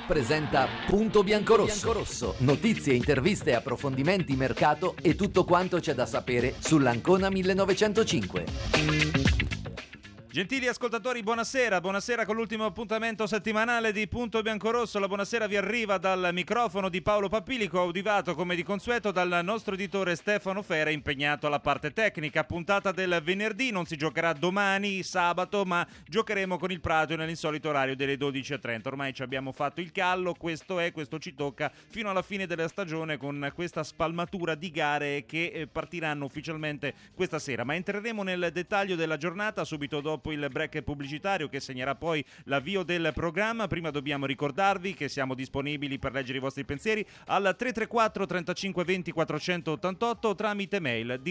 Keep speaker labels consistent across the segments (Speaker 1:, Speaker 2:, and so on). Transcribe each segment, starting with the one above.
Speaker 1: presenta Punto Biancorosso. Notizie, interviste, approfondimenti, mercato e tutto quanto c'è da sapere sull'Ancona 1905.
Speaker 2: Gentili ascoltatori, buonasera con l'ultimo appuntamento settimanale di Punto Biancorosso. La buonasera vi arriva dal microfono di Paolo Papilico, audivato come di consueto dal nostro editore Stefano Fera, impegnato alla parte tecnica. Puntata del venerdì, non si giocherà domani, sabato, ma giocheremo con il Prato nell'insolito orario delle 12:30. Ormai ci abbiamo fatto il callo, questo ci tocca fino alla fine della stagione con questa spalmatura di gare che partiranno ufficialmente questa sera. Ma entreremo nel dettaglio della giornata subito dopo il break pubblicitario che segnerà poi l'avvio del programma. Prima dobbiamo ricordarvi che siamo disponibili per leggere i vostri pensieri al 334 35 20 488 tramite mail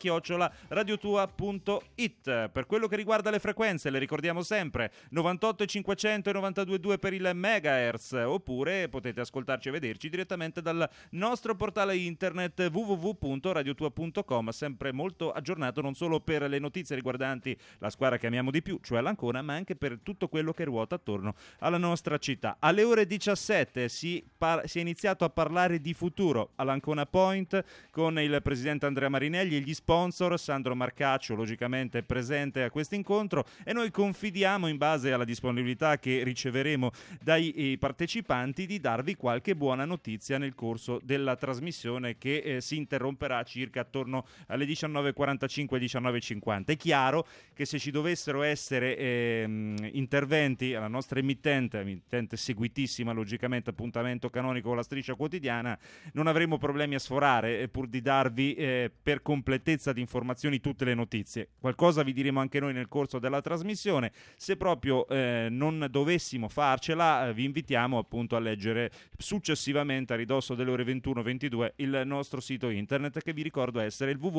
Speaker 2: diretta@radiotua.it. Per quello che riguarda le frequenze, le ricordiamo sempre: 98 e 500 e 92.2 per il megahertz, oppure potete ascoltarci e vederci direttamente dal nostro portale internet www.radiotua.com, sempre molto aggiornato non solo per le notizie riguardanti la squadra che amiamo di più, cioè l'Ancona, ma anche per tutto quello che ruota attorno alla nostra città. Alle ore 17 si è iniziato a parlare di futuro all'Ancona Point con il presidente Andrea Marinelli e gli sponsor. Sandro Marcaccio logicamente presente a questo incontro, e noi confidiamo, in base alla disponibilità che riceveremo dai partecipanti, di darvi qualche buona notizia nel corso della trasmissione che si interromperà circa attorno alle 19:45-19:50. È chiaro che se ci dovessero essere interventi alla nostra emittente seguitissima, logicamente appuntamento canonico con la Striscia Quotidiana, non avremo problemi a sforare pur di darvi per completezza di informazioni tutte le notizie. Qualcosa vi diremo anche noi nel corso della trasmissione. Se proprio non dovessimo farcela, vi invitiamo appunto a leggere successivamente, a ridosso delle ore 21-22, il nostro sito internet, che vi ricordo essere il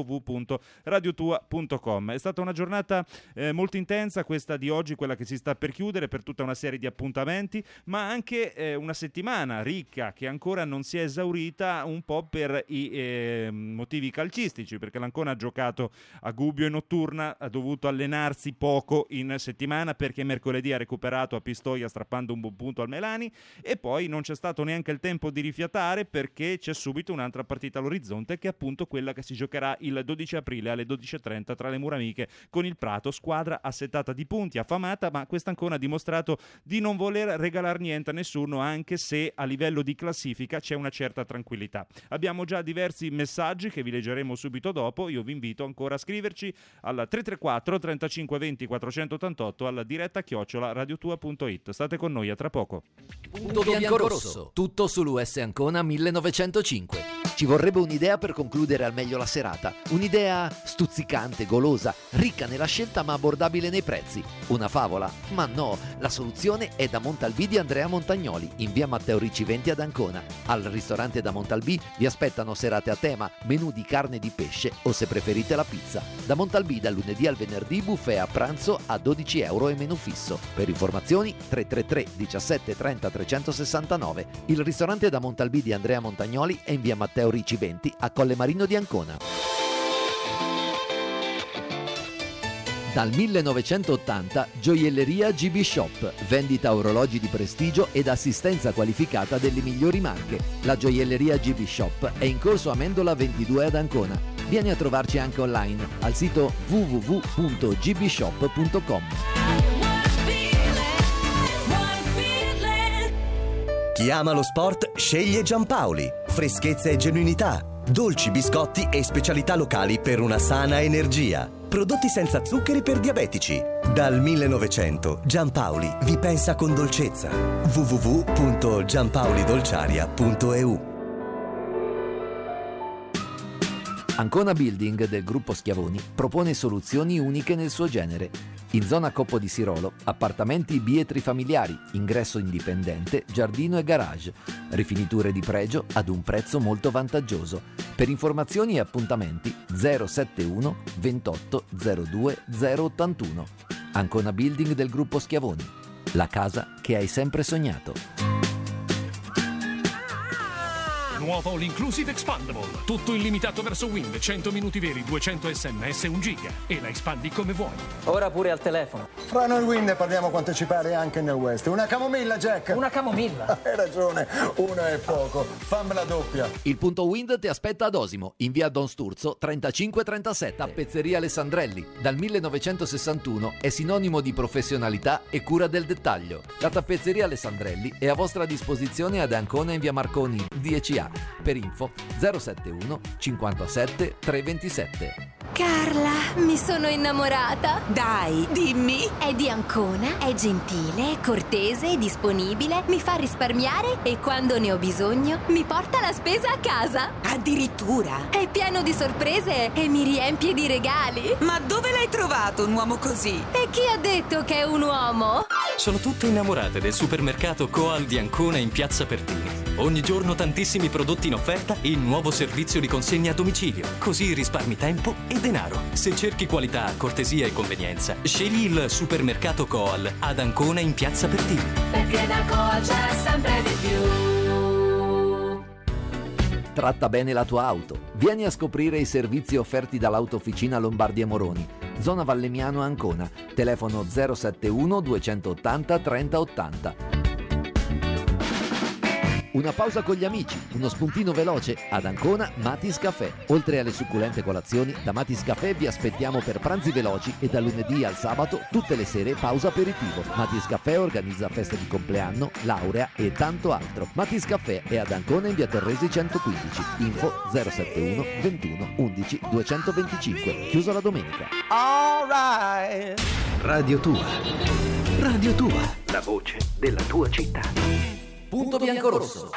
Speaker 2: www.radiotua.com. È stata una giornata molto intensa questa di oggi, quella che si sta per chiudere, per tutta una serie di appuntamenti, ma anche una settimana ricca che ancora non si è esaurita, un po' per i motivi calcistici, perché l'Ancona ha giocato a Gubbio e Notturna, ha dovuto allenarsi poco in settimana perché mercoledì ha recuperato a Pistoia strappando un buon punto al Melani, e poi non c'è stato neanche il tempo di rifiatare perché c'è subito un'altra partita all'orizzonte, che è appunto quella che si giocherà il 12 aprile alle 12:30 tra le mura amiche con il Prato, squadra assettata di punti, affamata, ma questa Ancona ha dimostrato di non voler regalare niente a nessuno, anche se a livello di classifica c'è una certa tranquillità. Abbiamo già diversi messaggi che vi leggeremo subito dopo. Io vi invito ancora a scriverci al 334 35 20 488 alla diretta@radiotua.it. State con noi, a tra poco.
Speaker 1: Punto Biancorosso, tutto sull'US Ancona 1905. Ci vorrebbe un'idea per concludere al meglio la serata, un'idea stuzzicante, golosa, ricca nella scelta ma abbordabile nei prezzi. Una favola? Ma no, la soluzione è da Montalbì di Andrea Montagnoli, in via Matteo Ricci 20 ad Ancona. Al ristorante da Montalbì vi aspettano serate a tema, menù di carne e di pesce o, se preferite, la pizza. Da Montalbì dal lunedì al venerdì buffet a pranzo a €12 e menù fisso. Per informazioni 333 17 30 369. Il ristorante da Montalbì di Andrea Montagnoli è in via Matteo Ricci 20 a Colle Marino di Ancona. Dal 1980 Gioielleria GB Shop, vendita orologi di prestigio ed assistenza qualificata delle migliori marche. La Gioielleria GB Shop è in corso Amendola 22 ad Ancona. Vieni a trovarci anche online al sito www.gbshop.com.
Speaker 3: Chi ama lo sport sceglie Giampaoli. Freschezza e genuinità, dolci, biscotti e specialità locali per una sana energia. Prodotti senza zuccheri per diabetici. Dal 1900 Giampaoli vi pensa con dolcezza. www.giampaolidolciaria.eu.
Speaker 1: Ancona Building del gruppo Schiavoni propone soluzioni uniche nel suo genere. In zona Coppo di Sirolo, appartamenti bietri familiari, ingresso indipendente, giardino e garage, rifiniture di pregio ad un prezzo molto vantaggioso. Per informazioni e appuntamenti 071 28 02 081. Ancona Building del gruppo Schiavoni, la casa che hai sempre sognato.
Speaker 4: Nuovo All Inclusive Expandable. Tutto illimitato verso Wind, 100 minuti veri, 200 sms, 1 giga. E la espandi come vuoi.
Speaker 5: Ora pure al telefono.
Speaker 6: Fra noi Wind parliamo quanto ci pare anche nel West. Una camomilla, Jack.
Speaker 5: Una camomilla?
Speaker 6: Hai ragione, una è poco. Fammela doppia.
Speaker 1: Il punto Wind ti aspetta ad Osimo, in via Don Sturzo 3537, Tappezzeria Alessandrelli. Dal 1961 è sinonimo di professionalità e cura del dettaglio. La Tappezzeria Alessandrelli è a vostra disposizione ad Ancona in via Marconi 10A. Per info 071 57 327.
Speaker 7: Carla, mi sono innamorata.
Speaker 8: Dai, dimmi.
Speaker 7: È di Ancona, è gentile, è cortese, è disponibile, mi fa risparmiare e quando ne ho bisogno mi porta la spesa a casa.
Speaker 8: Addirittura.
Speaker 7: È pieno di sorprese e mi riempie di regali.
Speaker 8: Ma dove l'hai trovato un uomo così?
Speaker 7: E chi ha detto che è un uomo?
Speaker 9: Sono tutte innamorate del supermercato Coal di Ancona in Piazza Pertini. Ogni giorno tantissimi prodotti in offerta e il nuovo servizio di consegna a domicilio. Così risparmi tempo e denaro. Se cerchi qualità, cortesia e convenienza, scegli il supermercato Coal ad Ancona in Piazza Pertini.
Speaker 10: Perché da Coal c'è sempre di più.
Speaker 1: Tratta bene la tua auto. Vieni a scoprire i servizi offerti dall'Autofficina Lombardi e Moroni. Zona Vallemiano Ancona. Telefono 071 280 3080. Una pausa con gli amici, uno spuntino veloce ad Ancona Matis Caffè. Oltre alle succulente colazioni, da Matis Caffè vi aspettiamo per pranzi veloci e da lunedì al sabato tutte le sere pausa aperitivo. Matis Caffè organizza feste di compleanno, laurea e tanto altro. Matis Caffè è ad Ancona in via Torresi 115. Info 071 21 11 225. Chiuso la domenica.
Speaker 3: Radio Tua. Radio Tua. La voce della tua città.
Speaker 1: Punto Biancorosso.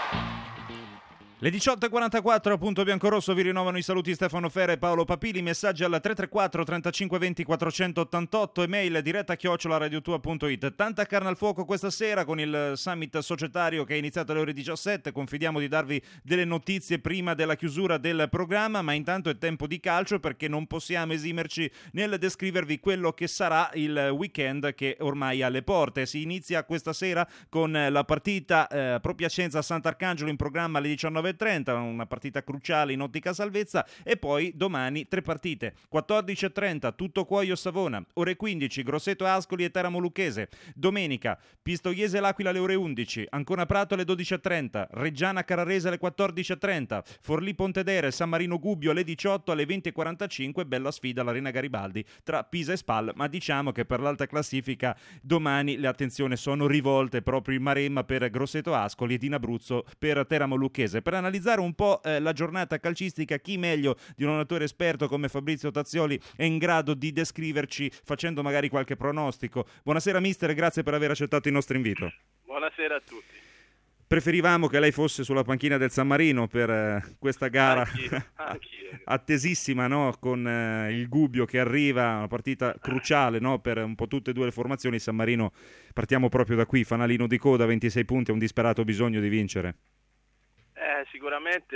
Speaker 2: Le 18.44 a Punto Biancorosso vi rinnovano i saluti Stefano Fera e Paolo Papili. Messaggi al 334 35 20 488, email diretta@radiotua.it. Tanta carne al fuoco questa sera con il summit societario che è iniziato alle ore 17. Confidiamo di darvi delle notizie prima della chiusura del programma, ma intanto è tempo di calcio perché non possiamo esimerci nel descrivervi quello che sarà il weekend che ormai è alle porte. Si inizia questa sera con la partita Pro Piacenza Sant'Arcangelo in programma alle 19:30, una partita cruciale in ottica salvezza, e poi domani 3 partite: 14:30 Tutto Cuoio Savona, ore 15 Grosseto Ascoli e Teramo Lucchese, domenica Pistoiese L'Aquila alle ore 11, Ancona Prato alle 12:30, Reggiana Carrarese alle 14:30, Forlì Pontedere San Marino Gubbio alle 18, alle 20:45 bella sfida all'Arena Garibaldi tra Pisa e Spal, ma diciamo che per l'alta classifica domani le attenzioni sono rivolte proprio in Maremma per Grosseto Ascoli ed in Abruzzo per Teramo Lucchese. Per analizzare un po' la giornata calcistica, chi meglio di un oratore esperto come Fabrizio Tazzioli è in grado di descriverci facendo magari qualche pronostico. Buonasera mister, grazie per aver accettato il nostro invito.
Speaker 11: Buonasera a tutti.
Speaker 2: Preferivamo che lei fosse sulla panchina del San Marino per questa gara
Speaker 11: Anch'io.
Speaker 2: attesissima, no? Con il Gubbio che arriva, una partita cruciale, no? Per un po' tutte e due le formazioni. San Marino, partiamo proprio da qui, fanalino di coda, 26 punti, ha un disperato bisogno di vincere.
Speaker 11: Sicuramente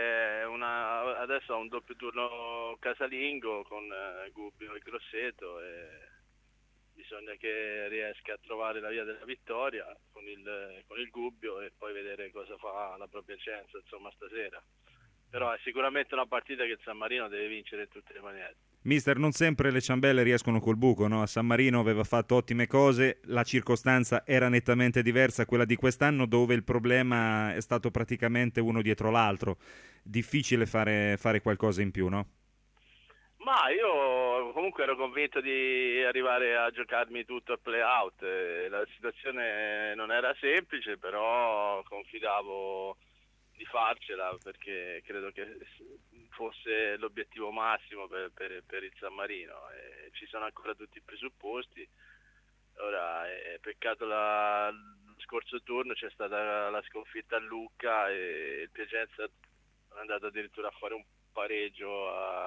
Speaker 11: adesso ha un doppio turno casalingo con Gubbio e Grosseto e bisogna che riesca a trovare la via della vittoria con il Gubbio e poi vedere cosa fa la Pro Piacenza, insomma, stasera. Però è sicuramente una partita che il San Marino deve vincere in tutte le maniere.
Speaker 2: Mister, non sempre le ciambelle riescono col buco, no? A San Marino aveva fatto ottime cose, la circostanza era nettamente diversa a quella di quest'anno, dove il problema è stato praticamente uno dietro l'altro. Difficile fare qualcosa in più, no?
Speaker 11: Ma io comunque ero convinto di arrivare a giocarmi tutto al play-out. La situazione non era semplice, però confidavo di farcela perché credo che fosse l'obiettivo massimo per il San Marino. Ci sono ancora tutti i presupposti. Ora peccato lo scorso turno c'è stata la sconfitta a Lucca e il Piacenza è andato addirittura a fare un pareggio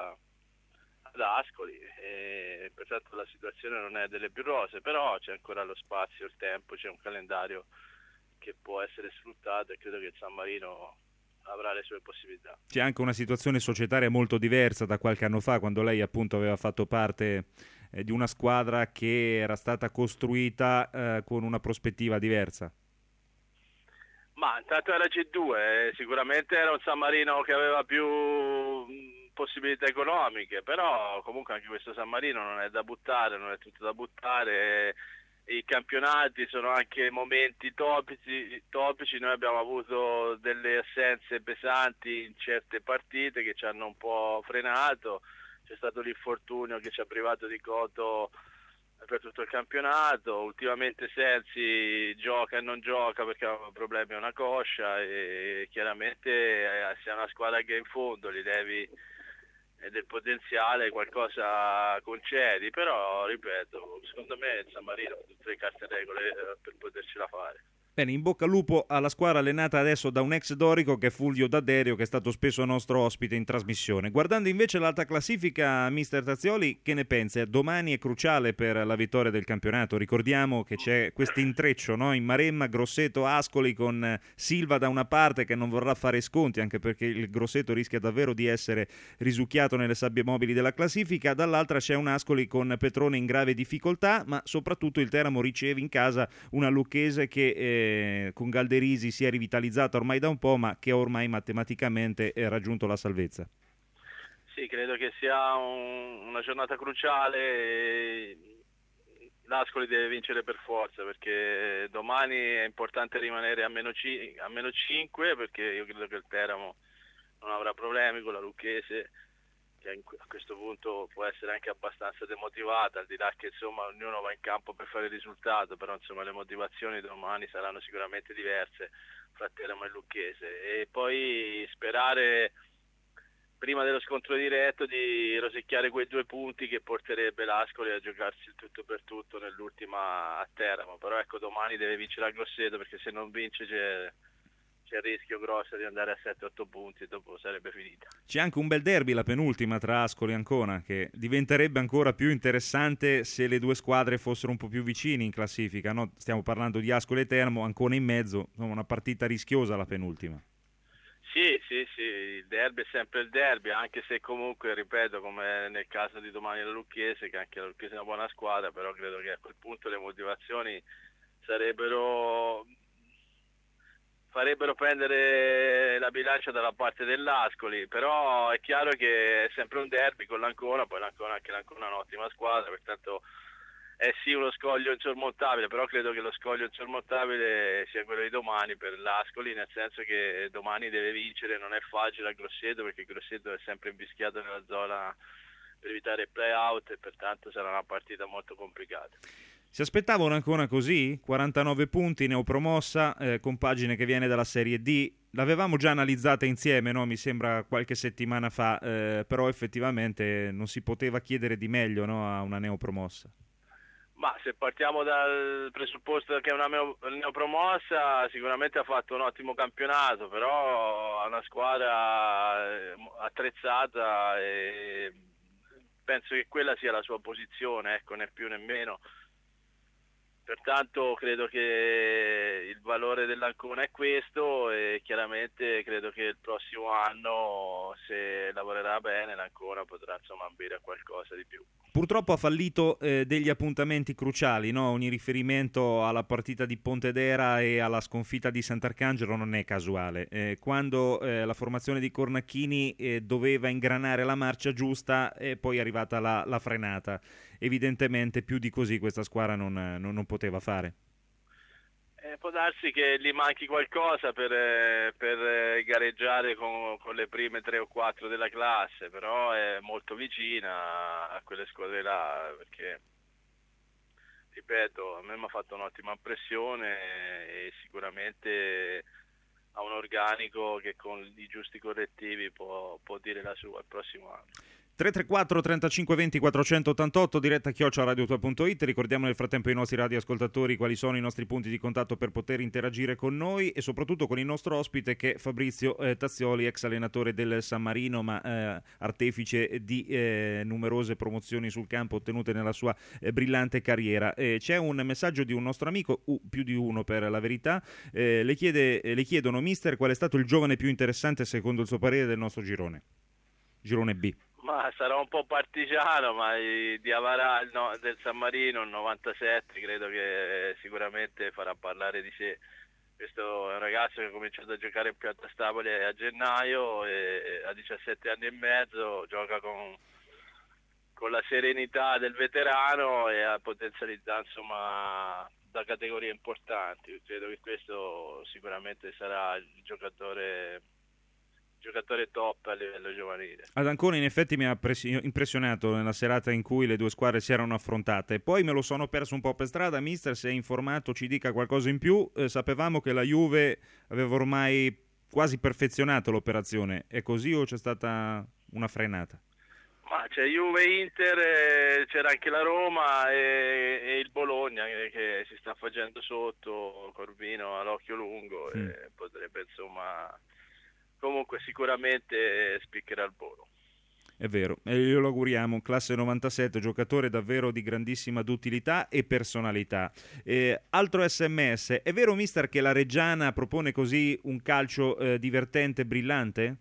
Speaker 11: ad Ascoli e pertanto la situazione non è delle più rose, però c'è ancora lo spazio, il tempo, c'è un calendario che può essere sfruttato e credo che il San Marino avrà le sue possibilità.
Speaker 2: C'è anche una situazione societaria molto diversa da qualche anno fa, quando lei appunto aveva fatto parte di una squadra che era stata costruita con una prospettiva diversa.
Speaker 11: Ma intanto era G2, sicuramente era un San Marino che aveva più possibilità economiche, però comunque anche questo San Marino non è da buttare, non è tutto da buttare. I campionati sono anche momenti topici, noi abbiamo avuto delle assenze pesanti in certe partite che ci hanno un po' frenato, c'è stato l'infortunio che ci ha privato di Coto per tutto il campionato, ultimamente Sensi gioca e non gioca perché ha problemi a una coscia e chiaramente se è una squadra che è in fondo gli devi del potenziale qualcosa concedi, però ripeto, secondo me il San Marino ha tutte le carte in regole per potercela fare.
Speaker 2: Bene, in bocca al lupo alla squadra allenata adesso da un ex dorico che è Fulvio D'Adderio, che è stato spesso nostro ospite in trasmissione. Guardando invece l'alta classifica, mister Tazioli, che ne pensa? Domani è cruciale per la vittoria del campionato. Ricordiamo che c'è questo intreccio, no? In Maremma, Grosseto, Ascoli, con Silva da una parte che non vorrà fare sconti, anche perché il Grosseto rischia davvero di essere risucchiato nelle sabbie mobili della classifica. Dall'altra c'è un Ascoli con Petrone in grave difficoltà, ma soprattutto il Teramo riceve in casa una Lucchese che con Galderisi si è rivitalizzata ormai da un po', ma che ormai matematicamente ha raggiunto la salvezza.
Speaker 11: Sì, credo che sia una giornata cruciale. L'Ascoli deve vincere per forza, perché domani è importante rimanere a meno 5, perché io credo che il Teramo non avrà problemi con la Lucchese, che a questo punto può essere anche abbastanza demotivata, al di là che insomma ognuno va in campo per fare il risultato, però insomma le motivazioni domani saranno sicuramente diverse fra Teramo e Lucchese, e poi sperare prima dello scontro diretto di rosicchiare quei 2 punti che porterebbe l'Ascoli a giocarsi il tutto per tutto nell'ultima a Teramo. Però ecco, domani deve vincere a Grosseto, perché se non vince c'è il rischio grosso di andare a 7-8 punti e dopo sarebbe finita.
Speaker 2: C'è anche un bel derby, la penultima, tra Ascoli e Ancona, che diventerebbe ancora più interessante se le due squadre fossero un po' più vicini in classifica, no? Stiamo parlando di Ascoli e Teramo, Ancona in mezzo, insomma una partita rischiosa la penultima.
Speaker 11: Sì, il derby è sempre il derby, anche se comunque, ripeto, come nel caso di domani la Lucchese, che anche la Lucchese è una buona squadra, però credo che a quel punto le motivazioni farebbero prendere la bilancia dalla parte dell'Ascoli, però è chiaro che è sempre un derby con l'Ancona, poi anche l'Ancona è un'ottima squadra, pertanto è sì uno scoglio insormontabile, però credo che lo scoglio insormontabile sia quello di domani per l'Ascoli, nel senso che domani deve vincere, non è facile a Grosseto, perché Grosseto è sempre invischiato nella zona per evitare il play-out e pertanto sarà una partita molto complicata.
Speaker 2: Si aspettava un'Ancona così? 49 punti, neopromossa, compagine che viene dalla Serie D. L'avevamo già analizzata insieme, no? Mi sembra qualche settimana fa, però effettivamente non si poteva chiedere di meglio, no? A una neopromossa.
Speaker 11: Ma se partiamo dal presupposto che è una neopromossa, sicuramente ha fatto un ottimo campionato, però ha una squadra attrezzata e penso che quella sia la sua posizione, ecco, né più né meno. Pertanto credo che il valore dell'Ancona è questo, e chiaramente credo che il prossimo anno, se lavorerà bene, l'Ancona potrà insomma ambire a qualcosa di più.
Speaker 2: Purtroppo ha fallito degli appuntamenti cruciali, no? Ogni riferimento alla partita di Pontedera e alla sconfitta di Sant'Arcangelo non è casuale. Quando la formazione di Cornacchini doveva ingranare la marcia giusta, poi è arrivata la frenata. Evidentemente più di così questa squadra non poteva fare.
Speaker 11: Può darsi che gli manchi qualcosa per gareggiare con le prime 3 o 4 della classe, però è molto vicina a quelle squadre là, perché ripeto, a me mi ha fatto un'ottima impressione e sicuramente ha un organico che con i giusti correttivi può dire la sua il prossimo anno.
Speaker 2: 334 35 20 488, diretta @radiotua.it. Ricordiamo nel frattempo ai nostri radioascoltatori quali sono i nostri punti di contatto per poter interagire con noi e soprattutto con il nostro ospite, che è Fabrizio Tazioli, ex allenatore del San Marino, ma artefice di numerose promozioni sul campo ottenute nella sua brillante carriera. C'è un messaggio di un nostro amico, più di uno per la verità, le chiedono: mister, qual è stato il giovane più interessante secondo il suo parere del nostro girone B?
Speaker 11: Ma sarà un po' partigiano, ma di Avarà del San Marino, il 97, credo che sicuramente farà parlare di sé, Questo è un ragazzo che ha cominciato a giocare in Piazza Stapoli a gennaio e a 17 anni e mezzo gioca con la serenità del veterano e ha potenzialità, insomma, da categorie importanti. Credo che questo sicuramente sarà il giocatore top a livello giovanile.
Speaker 2: Ad Ancona in effetti mi ha impressionato nella serata in cui le due squadre si erano affrontate. Poi me lo sono perso un po' per strada. Mister, se è informato, ci dica qualcosa in più. Sapevamo che la Juve aveva ormai quasi perfezionato l'operazione. È così o c'è stata una frenata?
Speaker 11: Ma c'è Juve-Inter, c'era anche la Roma e il Bologna che si sta facendo sotto, Corvino all'occhio lungo e potrebbe, insomma, comunque sicuramente spiccherà il volo.
Speaker 2: È vero, e glielo auguriamo. Classe 97, giocatore davvero di grandissima duttilità e personalità. Altro SMS, è vero mister che la Reggiana propone così un calcio divertente, brillante?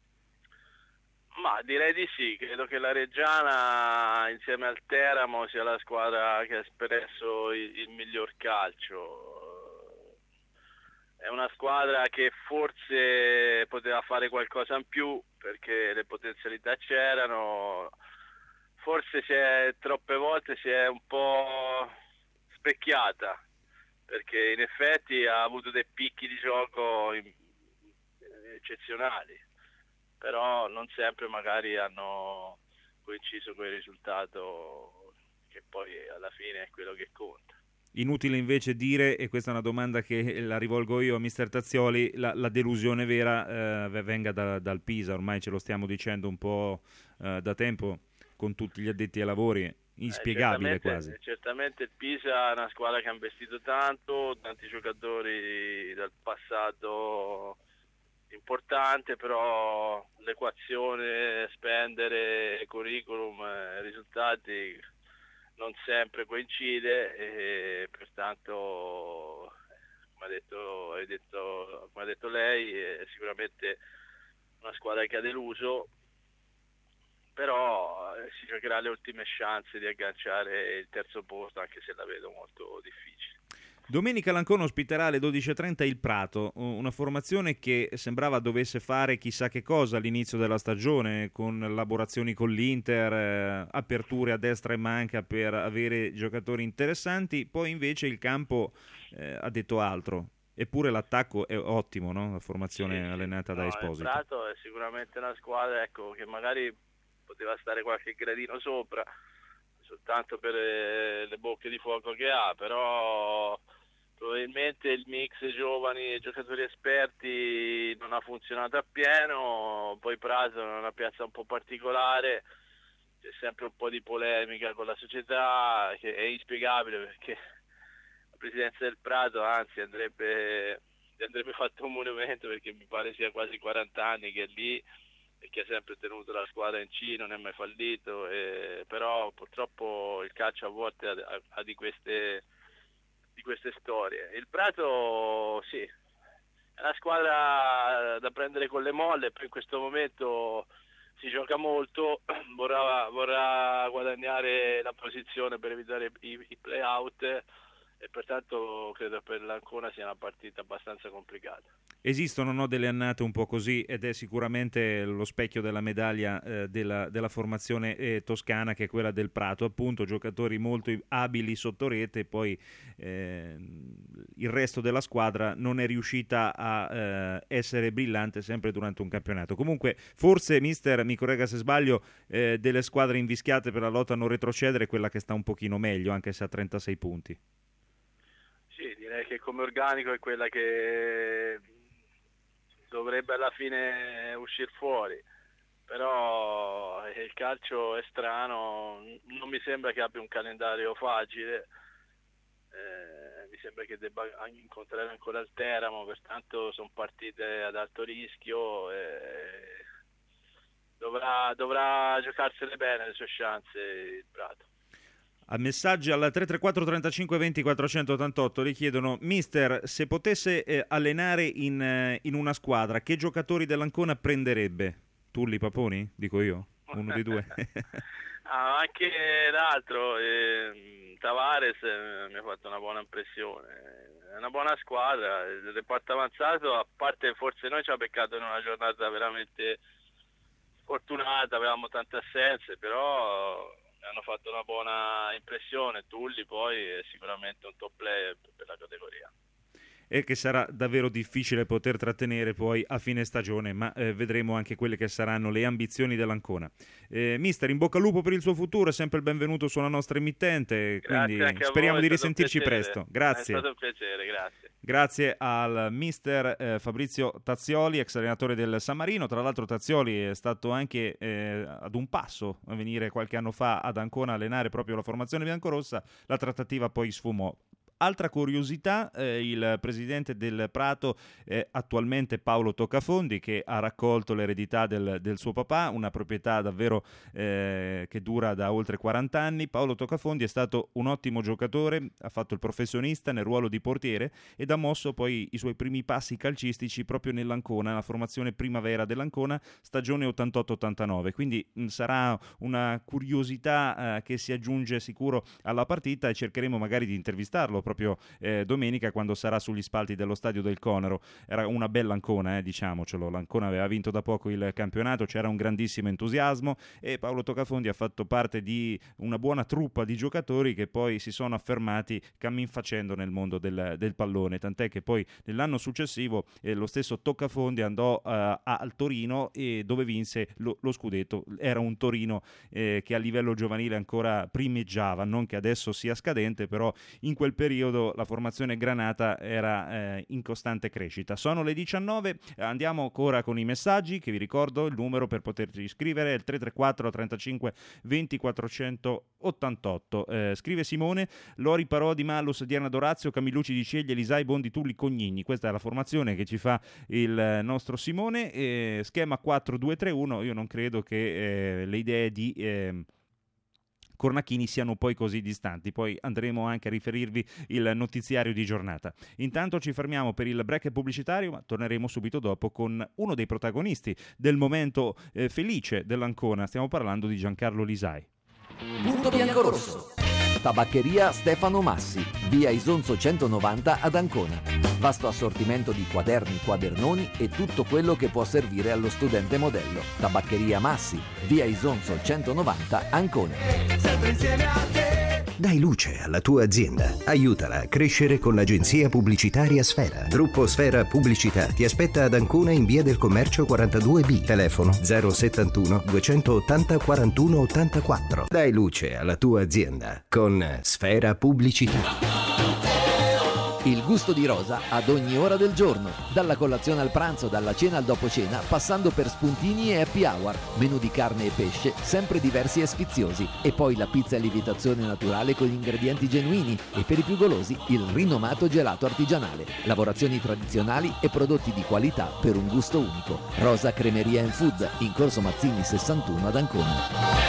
Speaker 11: Ma direi di sì, credo che la Reggiana insieme al Teramo sia la squadra che ha espresso il miglior calcio. È una squadra che forse poteva fare qualcosa in più perché le potenzialità c'erano, forse troppe volte si è un po' specchiata perché in effetti ha avuto dei picchi di gioco eccezionali, però non sempre magari hanno coinciso con il risultato che poi alla fine è quello che conta.
Speaker 2: Inutile invece dire, e questa è una domanda che la rivolgo io a mister Tazzioli, la delusione vera venga dal Pisa, ormai ce lo stiamo dicendo un po' da tempo con tutti gli addetti ai lavori, inspiegabile quasi.
Speaker 11: Certamente il Pisa è una squadra che ha investito tanto, tanti giocatori dal passato importante, però l'equazione spendere curriculum risultati non sempre coincide e pertanto come ha detto lei è sicuramente una squadra che ha deluso, però si giocherà le ultime chance di agganciare il terzo posto, anche se la vedo molto difficile.
Speaker 2: Domenica l'Ancona ospiterà alle 12.30 il Prato, una formazione che sembrava dovesse fare chissà che cosa all'inizio della stagione, con elaborazioni con l'Inter, aperture a destra e manca per avere giocatori interessanti, poi invece il campo ha detto altro, eppure l'attacco è ottimo, no? La formazione allenata da Esposito.
Speaker 11: Il Prato è sicuramente una squadra che magari poteva stare qualche gradino sopra, soltanto per le bocche di fuoco che ha, però probabilmente il mix giovani e giocatori esperti non ha funzionato appieno, poi Prato è una piazza un po' particolare, c'è sempre un po' di polemica con la società che è inspiegabile perché la presidenza del Prato anzi andrebbe fatto un monumento perché mi pare sia quasi 40 anni che è lì e che ha sempre tenuto la squadra in C, non è mai fallito, però purtroppo il calcio a volte ha di queste storie. Il Prato sì, è una squadra da prendere con le molle, poi in questo momento si gioca molto, vorrà guadagnare la posizione per evitare i play-out e pertanto credo per l'Ancona sia una partita abbastanza complicata.
Speaker 2: Esistono delle annate un po' così ed è sicuramente lo specchio della medaglia della formazione toscana, che è quella del Prato, appunto, giocatori molto abili sotto rete e poi il resto della squadra non è riuscita a essere brillante sempre durante un campionato. Comunque forse, mister, mi corregga se sbaglio, delle squadre invischiate per la lotta a non retrocedere è quella che sta un pochino meglio, anche se ha 36 punti.
Speaker 11: Sì, direi che come organico è quella che dovrebbe alla fine uscire fuori, però il calcio è strano, non mi sembra che abbia un calendario facile, mi sembra che debba incontrare ancora il Teramo, pertanto sono partite ad alto rischio e dovrà giocarsene bene le sue chance il Prato.
Speaker 2: A messaggi al 334 35 20 488 gli chiedono: mister, se potesse allenare in una squadra, che giocatori dell'Ancona prenderebbe? Tulli, Paponi? Dico io, uno dei due.
Speaker 11: Anche l'altro, Tavares mi ha fatto una buona impressione, è una buona squadra. Il reparto avanzato, a parte forse noi ci ha beccato in una giornata veramente fortunata, avevamo tante assenze, però hanno fatto una buona impressione. Tulli poi è sicuramente un top player per la categoria.
Speaker 2: E che sarà davvero difficile poter trattenere poi a fine stagione, ma vedremo anche quelle che saranno le ambizioni dell'Ancona. Mister, in bocca al lupo per il suo futuro, è sempre il benvenuto sulla nostra emittente, quindi speriamo di risentirci presto. Grazie.
Speaker 11: È stato un piacere, grazie.
Speaker 2: Grazie al mister Fabrizio Tazzioli, ex allenatore del San Marino. Tra l'altro Tazzioli è stato anche ad un passo a venire qualche anno fa ad Ancona a allenare proprio la formazione biancorossa. La trattativa poi sfumò. Altra curiosità, il presidente del Prato è attualmente Paolo Toccafondi, che ha raccolto l'eredità del suo papà, una proprietà davvero che dura da oltre 40 anni. Paolo Toccafondi è stato un ottimo giocatore, ha fatto il professionista nel ruolo di portiere ed ha mosso poi i suoi primi passi calcistici proprio nell'Ancona, la formazione primavera dell'Ancona, stagione 88-89. Quindi sarà una curiosità che si aggiunge sicuro alla partita e cercheremo magari di intervistarlo proprio domenica quando sarà sugli spalti dello stadio del Conero. Era una bella Ancona, diciamocelo. L'Ancona aveva vinto da poco il campionato, c'era un grandissimo entusiasmo e Paolo Toccafondi ha fatto parte di una buona truppa di giocatori che poi si sono affermati cammin facendo nel mondo del pallone, tant'è che poi nell'anno successivo lo stesso Toccafondi andò al Torino e dove vinse lo scudetto. Era un Torino che a livello giovanile ancora primeggiava, non che adesso sia scadente, però in quel periodo la formazione granata era in costante crescita. Sono le 19, andiamo ancora con i messaggi, che vi ricordo il numero per poterci iscrivere è il 334 35 20 488. Scrive Simone: Lori, Parodi, Mallus, Diana Dorazio, Camillucci di Ceglie, Lisai, Bondi, Tulli, Cognini. Questa è la formazione che ci fa il nostro Simone. Schema 4-2-3-1. Io non credo che le idee di Cornacchini siano poi così distanti, poi andremo anche a riferirvi il notiziario di giornata. Intanto ci fermiamo per il break pubblicitario, ma torneremo subito dopo con uno dei protagonisti del momento felice dell'Ancona. Stiamo parlando di Giancarlo Lisai.
Speaker 1: Punto biancorosso. Tabaccheria Stefano Massi, via Isonzo 190 ad Ancona. Vasto assortimento di quaderni, quadernoni e tutto quello che può servire allo studente modello. Tabaccheria Massi, via Isonzo 190 Ancona.
Speaker 12: Sempre insieme a te. Dai luce alla tua azienda. Aiutala a crescere con l'agenzia pubblicitaria Sfera. Gruppo Sfera Pubblicità ti aspetta ad Ancona in via del Commercio 42B. Telefono 071 280 41 84. Dai luce alla tua azienda con Sfera Pubblicità.
Speaker 1: Il gusto di Rosa ad ogni ora del giorno, dalla colazione al pranzo, dalla cena al dopo cena, passando per spuntini e happy hour, menù di carne e pesce, sempre diversi e sfiziosi, e poi la pizza e lievitazione naturale con ingredienti genuini e per i più golosi il rinomato gelato artigianale, lavorazioni tradizionali e prodotti di qualità per un gusto unico. Rosa Cremeria and Food, in Corso Mazzini 61 ad Ancona.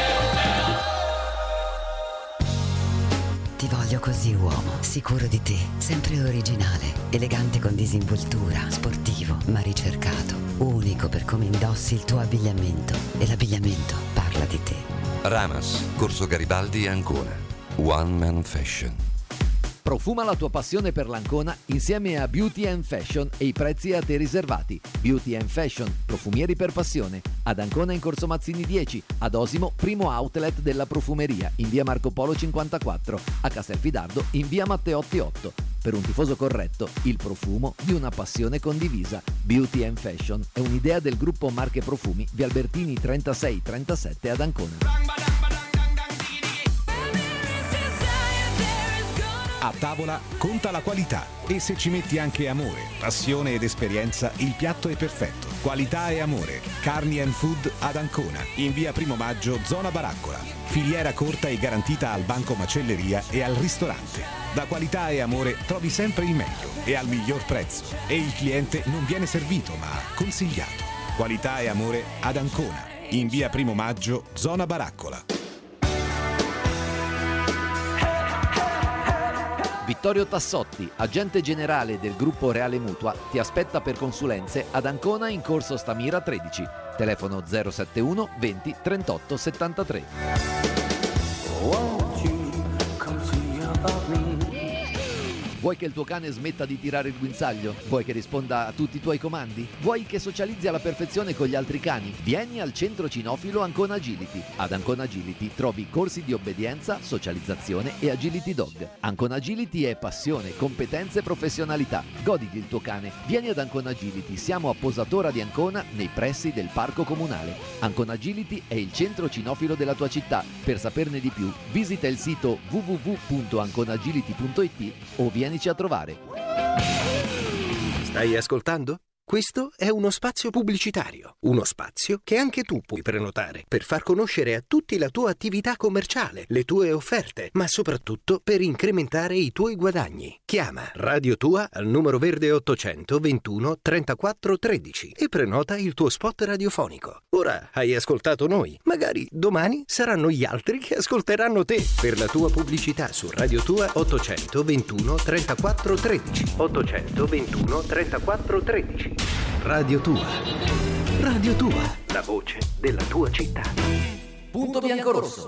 Speaker 13: Ti voglio così, uomo, sicuro di te, sempre originale, elegante con disinvoltura, sportivo ma ricercato, unico per come indossi il tuo abbigliamento e l'abbigliamento parla di te.
Speaker 14: Ramas, Corso Garibaldi, Ancona. One Man Fashion.
Speaker 1: Profuma la tua passione per l'Ancona insieme a Beauty and Fashion e i prezzi a te riservati. Beauty and Fashion, profumieri per passione. Ad Ancona in Corso Mazzini 10, ad Osimo, primo outlet della profumeria, in via Marco Polo 54, a Castelfidardo in via Matteotti 8. Per un tifoso corretto, il profumo di una passione condivisa. Beauty and Fashion è un'idea del gruppo Marche Profumi, via Albertini 36-37 ad Ancona.
Speaker 15: A tavola conta la qualità e se ci metti anche amore, passione ed esperienza, il piatto è perfetto. Qualità e amore. Carni and Food ad Ancona, in via Primo Maggio, zona Baraccola. Filiera corta e garantita al banco macelleria e al ristorante. Da qualità e amore trovi sempre il meglio e al miglior prezzo. E il cliente non viene servito ma consigliato. Qualità e amore ad Ancona, in via Primo Maggio, zona Baraccola.
Speaker 1: Vittorio Tassotti, agente generale del gruppo Reale Mutua, ti aspetta per consulenze ad Ancona in Corso Stamira 13. Telefono 071 20 38 73. Vuoi che il tuo cane smetta di tirare il guinzaglio? Vuoi che risponda a tutti i tuoi comandi? Vuoi che socializzi alla perfezione con gli altri cani? Vieni al centro cinofilo Ancona Agility. Ad Ancona Agility trovi corsi di obbedienza, socializzazione e agility dog. Ancona Agility è passione, competenze e professionalità. Goditi il tuo cane. Vieni ad Ancona Agility. Siamo a Posatora di Ancona, nei pressi del parco comunale. Ancona Agility è il centro cinofilo della tua città. Per saperne di più, visita il sito www.anconagility.it o vienici a trovare.
Speaker 12: Stai ascoltando? Questo è uno spazio pubblicitario, uno spazio che anche tu puoi prenotare per far conoscere a tutti la tua attività commerciale, le tue offerte, ma soprattutto per incrementare i tuoi guadagni. Chiama Radio Tua al numero verde 800 21 34 13 e prenota il tuo spot radiofonico. Ora hai ascoltato noi, magari domani saranno gli altri che ascolteranno te. Per la tua pubblicità su Radio Tua 800 21 34 13 800 21 34 13. Radio Tua. Radio Tua, la voce della tua città.
Speaker 1: Punto biancorosso.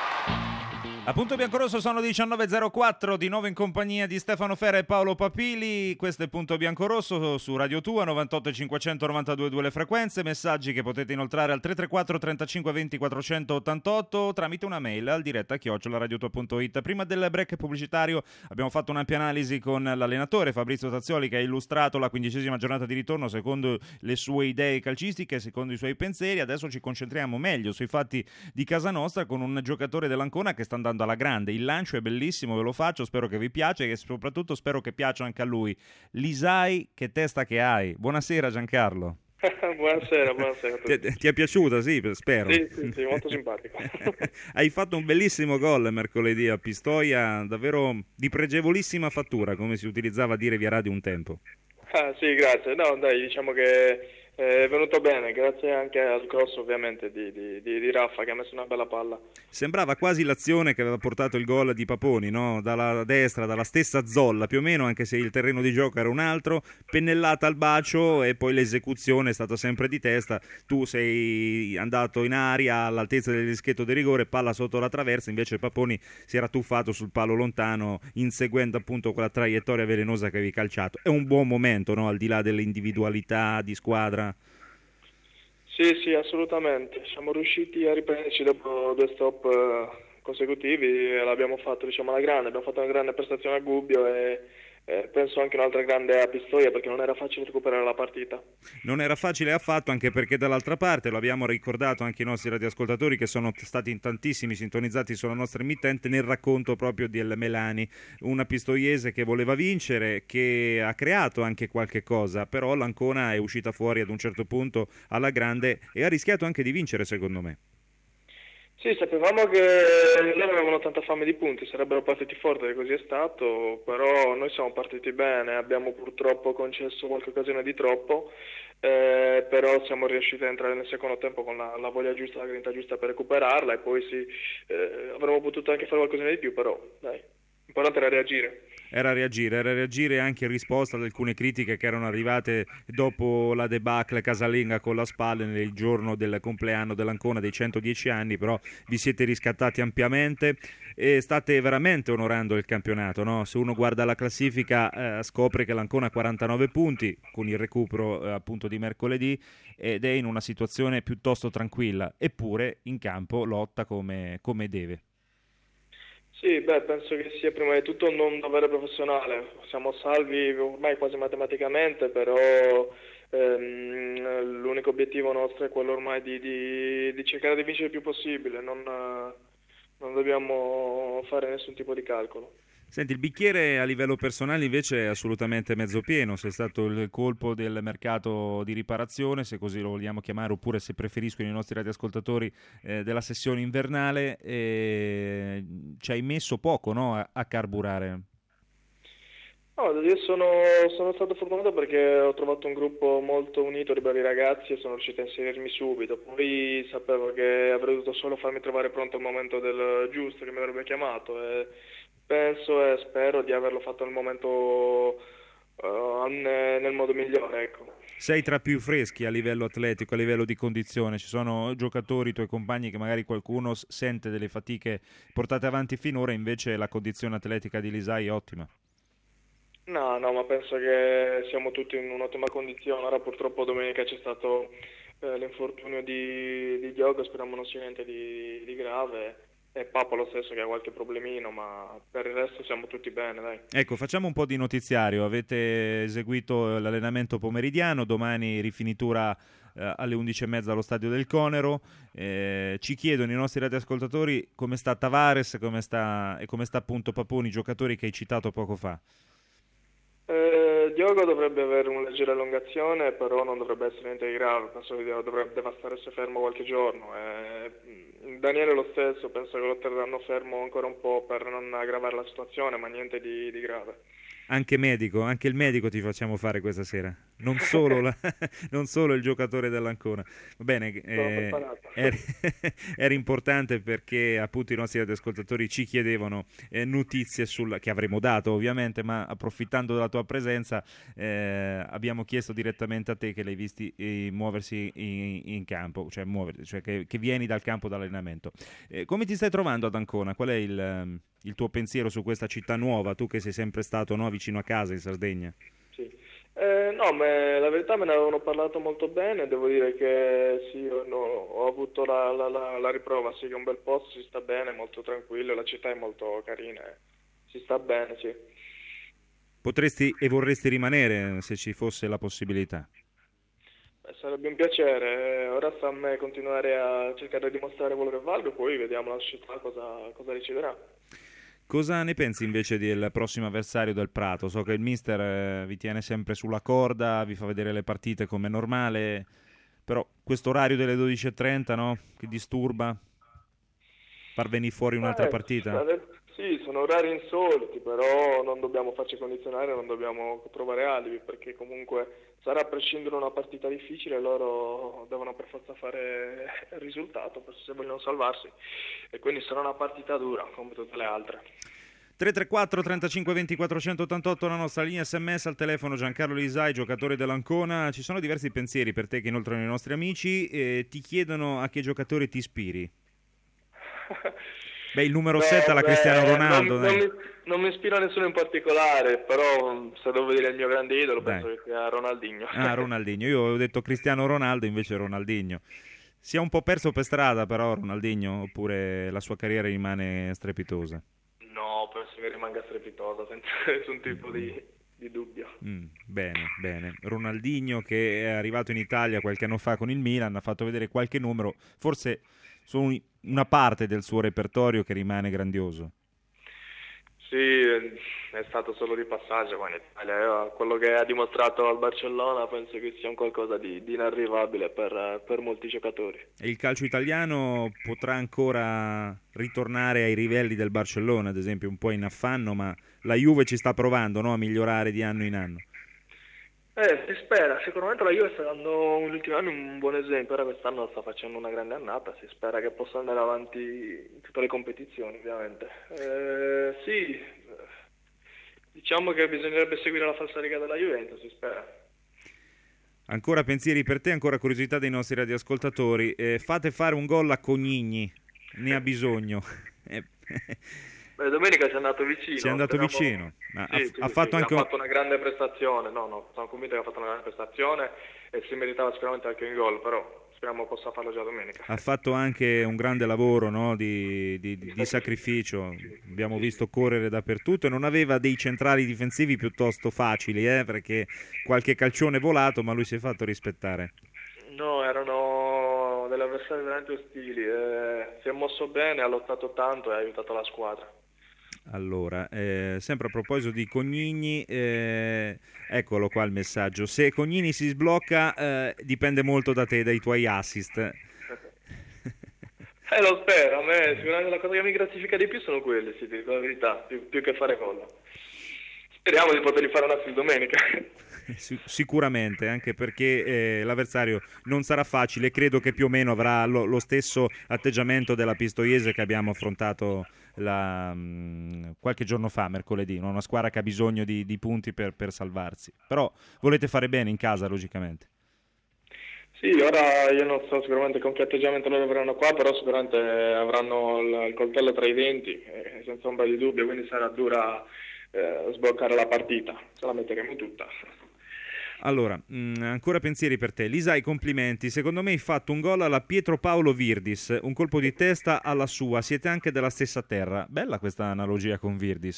Speaker 2: A Punto Biancorosso sono 19.04, di nuovo in compagnia di Stefano Fera e Paolo Papili. Questo è Punto Biancorosso su Radio Tua, 98 e 592 le frequenze, messaggi che potete inoltrare al 334 35 20 488 tramite una mail al diretta@radiotua.it. Prima del break pubblicitario abbiamo fatto un'ampia analisi con l'allenatore Fabrizio Tazzioli, che ha illustrato la 15ª giornata di ritorno secondo le sue idee calcistiche, secondo i suoi pensieri. Adesso ci concentriamo meglio sui fatti di casa nostra con un giocatore dell'Ancona che sta andando alla grande. Il lancio è bellissimo, ve lo faccio, spero che vi piace e soprattutto spero che piaccia anche a lui. Lisai, che testa che hai. Buonasera Giancarlo.
Speaker 16: Buonasera.
Speaker 2: Ti è piaciuta? Sì, spero.
Speaker 16: Sì, molto simpatico.
Speaker 2: Hai fatto un bellissimo gol mercoledì a Pistoia, davvero di pregevolissima fattura, come si utilizzava a dire via radio un tempo.
Speaker 16: Sì, grazie. No, dai, diciamo che è venuto bene, grazie anche al cross ovviamente di Raffa, che ha messo una bella palla.
Speaker 2: Sembrava quasi l'azione che aveva portato il gol di Paponi, no? Dalla destra, dalla stessa zolla più o meno, anche se il terreno di gioco era un altro, pennellata al bacio e poi l'esecuzione è stata sempre di testa. Tu sei andato in aria all'altezza del dischetto di rigore, palla sotto la traversa, invece Paponi si era tuffato sul palo lontano inseguendo appunto quella traiettoria velenosa che avevi calciato. È un buon momento, no? Al di là delle individualità di squadra.
Speaker 16: Sì, assolutamente. Siamo riusciti a riprenderci dopo 2 stop consecutivi e l'abbiamo fatto, diciamo, alla grande. Abbiamo fatto una grande prestazione a Gubbio e penso anche un'altra grande a Pistoia, perché non era facile recuperare la partita.
Speaker 2: Non era facile affatto, anche perché dall'altra parte, lo abbiamo ricordato anche i nostri radioascoltatori che sono stati in tantissimi sintonizzati sulla nostra emittente nel racconto proprio di El Melani, una pistoiese che voleva vincere, che ha creato anche qualche cosa, però l'Ancona è uscita fuori ad un certo punto alla grande e ha rischiato anche di vincere, secondo me.
Speaker 16: Sì, sapevamo che loro avevano tanta fame di punti, sarebbero partiti forti e così è stato, però noi siamo partiti bene, abbiamo purtroppo concesso qualche occasione di troppo, però siamo riusciti a entrare nel secondo tempo con la voglia giusta, la grinta giusta per recuperarla e poi sì, avremmo potuto anche fare qualcosina di più, però dai, l'importante era reagire.
Speaker 2: Era reagire anche in risposta ad alcune critiche che erano arrivate dopo la debacle casalinga con la Spal nel giorno del compleanno dell'Ancona dei 110 anni, però vi siete riscattati ampiamente e state veramente onorando il campionato, no? Se uno guarda la classifica scopre che l'Ancona ha 49 punti con il recupero appunto di mercoledì ed è in una situazione piuttosto tranquilla, eppure in campo lotta come deve.
Speaker 16: Sì, penso che sia prima di tutto un dovere professionale, siamo salvi ormai quasi matematicamente, però l'unico obiettivo nostro è quello ormai di cercare di vincere il più possibile, non dobbiamo fare nessun tipo di calcolo.
Speaker 2: Senti, il bicchiere a livello personale invece è assolutamente mezzo pieno, se è stato il colpo del mercato di riparazione, se così lo vogliamo chiamare, oppure se preferiscono i nostri radioascoltatori della sessione invernale, ci hai messo poco, no, a carburare?
Speaker 16: No, io sono stato fortunato perché ho trovato un gruppo molto unito di bravi ragazzi e sono riuscito a inserirmi subito. Poi sapevo che avrei dovuto solo farmi trovare pronto al momento del giusto che mi avrebbe chiamato e penso e spero di averlo fatto nel momento nel modo migliore, ecco.
Speaker 2: Sei tra più freschi a livello atletico, a livello di condizione. Ci sono giocatori, tuoi compagni, che magari qualcuno sente delle fatiche portate avanti finora, invece la condizione atletica di Lisai è ottima.
Speaker 16: No, ma penso che siamo tutti in un'ottima condizione. Ora purtroppo domenica c'è stato l'infortunio di Diogo, speriamo non sia niente di grave, e Papa lo stesso che ha qualche problemino, ma per il resto siamo tutti bene, dai.
Speaker 2: Ecco, facciamo un po' di notiziario. Avete eseguito l'allenamento pomeridiano, domani rifinitura alle 11:30 allo stadio del Conero. Ci chiedono i nostri radioascoltatori come sta Tavares, come sta appunto Paponi, giocatori che hai citato poco fa.
Speaker 16: Diogo dovrebbe avere una leggera elongazione, però non dovrebbe essere niente di grave, penso che deve starsi fermo qualche giorno. Daniele lo stesso, penso che lo terranno fermo ancora un po' per non aggravare la situazione, ma niente di grave.
Speaker 2: Anche il medico ti facciamo fare questa sera, non solo il giocatore dell'Ancona. Va bene, era importante perché appunto i nostri ascoltatori ci chiedevano notizie che avremmo dato ovviamente, ma approfittando della tua presenza abbiamo chiesto direttamente a te, che l'hai visti muoversi in campo, cioè che vieni dal campo d'allenamento. Come ti stai trovando ad Ancona? Qual è il tuo pensiero su questa città nuova, tu che sei sempre stato vicino a casa in Sardegna?
Speaker 16: Sì. La verità me ne avevano parlato molto bene, devo dire che sì, ho avuto la riprova, sì, che è un bel posto, si sta bene, molto tranquillo, la città è molto carina, si sta bene, sì.
Speaker 2: Potresti e vorresti rimanere se ci fosse la possibilità?
Speaker 16: Sarebbe un piacere, ora sta a me continuare a cercare di dimostrare quello che valgo, poi vediamo la città cosa deciderà.
Speaker 2: Cosa ne pensi invece del prossimo avversario del Prato? So che il mister vi tiene sempre sulla corda, vi fa vedere le partite come normale, però questo orario delle 12:30, no? Che disturba? Far venire fuori un'altra partita?
Speaker 16: Sì, sono orari insoliti, però non dobbiamo farci condizionare, non dobbiamo trovare alibi, perché comunque sarà a prescindere una partita difficile, loro devono per forza fare il risultato se vogliono salvarsi, e quindi sarà una partita dura come tutte le altre.
Speaker 2: 334 35 20 488 la nostra linea SMS, al telefono Giancarlo Lisai, giocatore dell'Ancona. Ci sono diversi pensieri per te che inoltrano i nostri amici, ti chiedono a che giocatore ti ispiri. Il numero 7 alla Cristiano Ronaldo.
Speaker 16: Non mi ispira nessuno in particolare, però se devo dire il mio grande idolo penso che sia Ronaldinho.
Speaker 2: Ronaldinho, io ho detto Cristiano Ronaldo, invece Ronaldinho. Si è un po' perso per strada però Ronaldinho, oppure la sua carriera rimane strepitosa?
Speaker 16: No, penso che rimanga strepitosa, senza nessun tipo di dubbio.
Speaker 2: Bene. Ronaldinho, che è arrivato in Italia qualche anno fa con il Milan, ha fatto vedere qualche numero, forse sono una parte del suo repertorio che rimane grandioso.
Speaker 16: Sì, è stato solo di passaggio qua in Italia. Quello che ha dimostrato al Barcellona penso che sia un qualcosa di inarrivabile per molti giocatori.
Speaker 2: E il calcio italiano potrà ancora ritornare ai livelli del Barcellona, ad esempio, un po' in affanno, ma la Juve ci sta provando, no, a migliorare di anno in anno.
Speaker 16: Si spera, sicuramente la Juve sta dando negli ultimi anni un buon esempio, ora quest'anno sta facendo una grande annata, si spera che possa andare avanti in tutte le competizioni ovviamente. Sì, diciamo che bisognerebbe seguire la falsariga della Juventus, si spera.
Speaker 2: Ancora pensieri per te, ancora curiosità dei nostri radioascoltatori, fate fare un gol a Cognigni, ne ha bisogno.
Speaker 16: Domenica ci è andato vicino.
Speaker 2: Ci è andato vicino. Ha fatto
Speaker 16: una grande prestazione. No, sono convinto che ha fatto una grande prestazione e si meritava sicuramente anche un gol, però speriamo possa farlo già domenica.
Speaker 2: Ha fatto anche un grande lavoro, no? di sacrificio. Abbiamo visto correre dappertutto e non aveva dei centrali difensivi piuttosto facili, perché qualche calcione volato, ma lui si è fatto rispettare.
Speaker 16: No, erano degli avversari veramente ostili. Si è mosso bene, ha lottato tanto e ha aiutato la squadra.
Speaker 2: Allora, sempre a proposito di Cognigni, eccolo qua il messaggio. Se Cognigni si sblocca dipende molto da te, dai tuoi assist.
Speaker 16: Lo spero, a me sicuramente la cosa che mi gratifica di più sono quelle, sì, dico la verità, più che fare gol. Speriamo di poterli fare un assist domenica.
Speaker 2: Sicuramente, anche perché l'avversario non sarà facile, credo che più o meno avrà lo stesso atteggiamento della Pistoiese che abbiamo affrontato qualche giorno fa, mercoledì, no? Una squadra che ha bisogno di punti per salvarsi, però volete fare bene in casa, logicamente.
Speaker 16: Sì, ora io non so sicuramente con che atteggiamento loro verranno qua, però sicuramente avranno il coltello tra i denti, senza ombra di dubbio, quindi sarà dura sbloccare la partita, ce la metteremo tutta.
Speaker 2: Allora, ancora pensieri per te. Lisai, complimenti. Secondo me hai fatto un gol alla Pietro Paolo Virdis, un colpo di testa alla sua. Siete anche della stessa terra. Bella questa analogia con Virdis.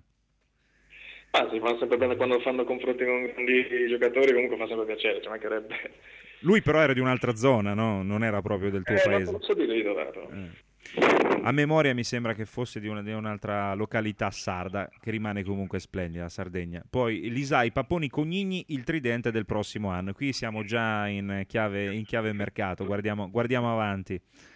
Speaker 16: Si fa sempre bene quando fanno confronti con grandi giocatori, comunque fa sempre piacere, ci mancherebbe.
Speaker 2: Lui però era di un'altra zona, no? Non era proprio del tuo paese.
Speaker 16: Non so dire dove però.
Speaker 2: A memoria mi sembra che fosse di un'altra località sarda, che rimane comunque splendida, Sardegna. Poi Lisai, Paponi, Cognigni, il tridente del prossimo anno. Qui siamo già in chiave mercato, guardiamo avanti.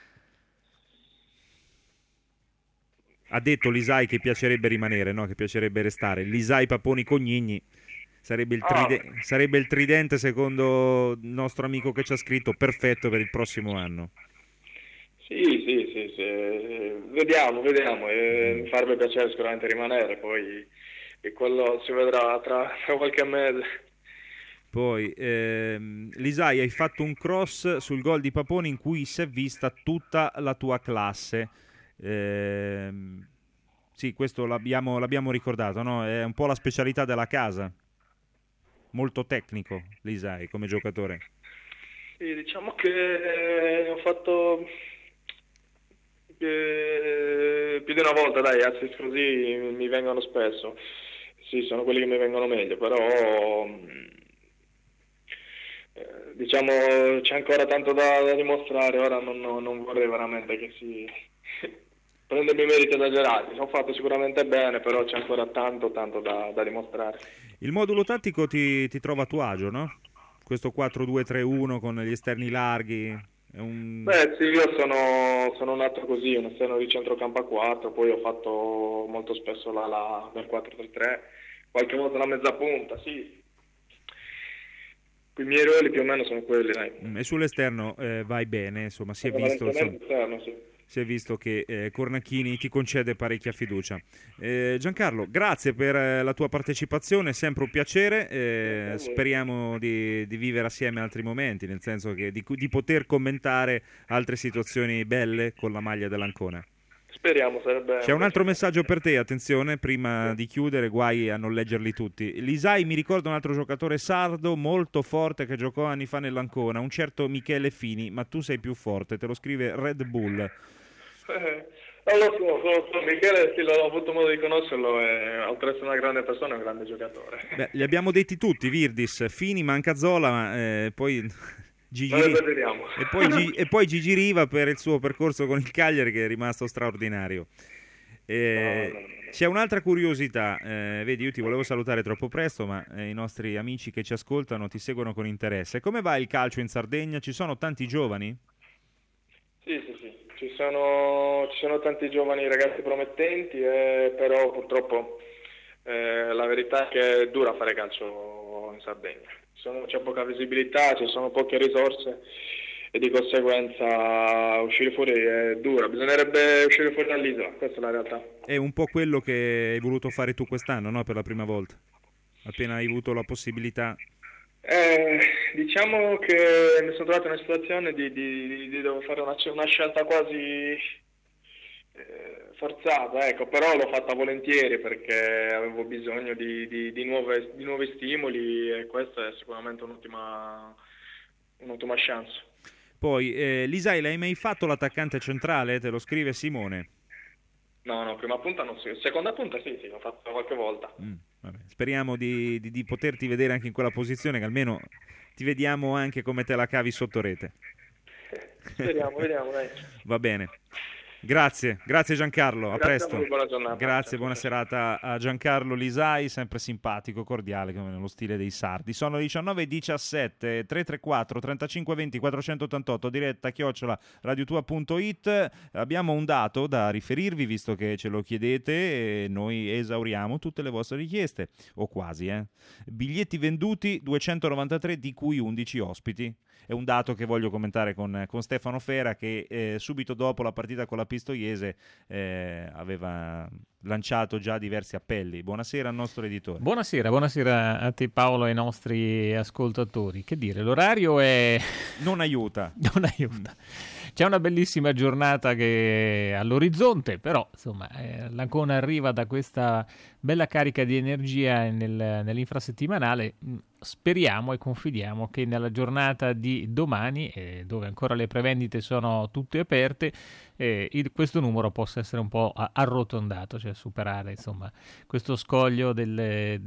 Speaker 2: Ha detto Lisai che piacerebbe rimanere, no? Che piacerebbe restare. Lisai, Paponi, Cognigni sarebbe il tridente, secondo il nostro amico che ci ha scritto, perfetto per il prossimo anno.
Speaker 16: Sì. Vediamo. Mi farebbe piacere sicuramente rimanere, poi quello si vedrà tra qualche mese.
Speaker 2: Poi, Lisai, hai fatto un cross sul gol di Paponi in cui si è vista tutta la tua classe. Sì, questo l'abbiamo ricordato, no? È un po' la specialità della casa. Molto tecnico, Lisai, come giocatore.
Speaker 16: Sì, diciamo che ho fatto più di una volta, dai, assist così mi vengono spesso. Sì, sono quelli che mi vengono meglio, però diciamo c'è ancora tanto da dimostrare. Ora non vorrei veramente che si prendermi i meriti esagerati. Ho fatto sicuramente bene, però c'è ancora tanto da dimostrare.
Speaker 2: Il modulo tattico ti trova a tuo agio, no? Questo 4-2-3-1 con gli esterni larghi.
Speaker 16: Beh sì, io sono nato così, un esterno di centrocampo a 4, poi ho fatto molto spesso nel 4-3-3, qualche volta la mezza punta, sì. I miei ruoli più o meno sono quelli, dai.
Speaker 2: E sull'esterno vai bene, insomma, si è visto che Cornacchini ti concede parecchia fiducia. Giancarlo, grazie per la tua partecipazione, è sempre un piacere, speriamo di vivere assieme altri momenti, nel senso che di poter commentare altre situazioni belle con la maglia dell'Ancona.
Speaker 16: Speriamo, sarebbe...
Speaker 2: C'è un altro messaggio per te, attenzione, prima di chiudere, guai a non leggerli tutti. Lisai mi ricorda un altro giocatore sardo molto forte che giocò anni fa nell'Ancona, un certo Michele Fini, ma tu sei più forte, te lo scrive Red Bull.
Speaker 16: Non lo so, Michele sì, l'ho avuto modo di conoscerlo, oltre ad essere una grande persona è un grande giocatore.
Speaker 2: Beh, li abbiamo detti tutti, Virdis, Fini, manca Zola, ma poi... E poi Gigi Riva per il suo percorso con il Cagliari che è rimasto straordinario. C'è un'altra curiosità, vedi, io ti volevo salutare troppo presto, ma i nostri amici che ci ascoltano ti seguono con interesse. Come va il calcio in Sardegna? Ci sono tanti giovani?
Speaker 16: Sì, ci sono tanti giovani ragazzi promettenti, però purtroppo la verità è che è dura fare calcio in Sardegna. C'è poca visibilità, ci sono poche risorse e di conseguenza uscire fuori è dura. Bisognerebbe uscire fuori dall'isola, questa è la realtà.
Speaker 2: È un po' quello che hai voluto fare tu quest'anno, no? Per la prima volta, appena hai avuto la possibilità.
Speaker 16: Diciamo che mi sono trovato in una situazione di dover fare una scelta quasi forzata, ecco, però l'ho fatta volentieri perché avevo bisogno di nuovi stimoli e questa è sicuramente un'ottima chance.
Speaker 2: Poi Lisai, l'hai mai fatto l'attaccante centrale? Te lo scrive Simone.
Speaker 16: No, prima punta non sì, seconda punta sì, l'ho fatto qualche volta.
Speaker 2: Vabbè. Speriamo di poterti vedere anche in quella posizione, che almeno ti vediamo anche come te la cavi sotto rete.
Speaker 16: Vediamo, dai.
Speaker 2: Va bene. Grazie Giancarlo, a presto.
Speaker 16: Buona giornata.
Speaker 2: Grazie, buona serata a Giancarlo Lisai, sempre simpatico, cordiale, come nello stile dei sardi. Sono 19:17, 334 3520 488, diretta @radiotua.it. Abbiamo un dato da riferirvi, visto che ce lo chiedete, e noi esauriamo tutte le vostre richieste, o quasi. Biglietti venduti 293, di cui 11 ospiti. È un dato che voglio commentare con Stefano Fera, che subito dopo la partita con la Pistoiese aveva lanciato già diversi appelli. Buonasera al nostro editore.
Speaker 17: Buonasera a te Paolo e ai nostri ascoltatori. Che dire, l'orario è...
Speaker 2: non aiuta.
Speaker 17: C'è una bellissima giornata che è all'orizzonte, però insomma l'Ancona arriva da questa bella carica di energia nell'infrasettimanale. Speriamo e confidiamo che nella giornata di domani, dove ancora le prevendite sono tutte aperte, questo numero possa essere un po' arrotondato, cioè superare insomma questo scoglio delle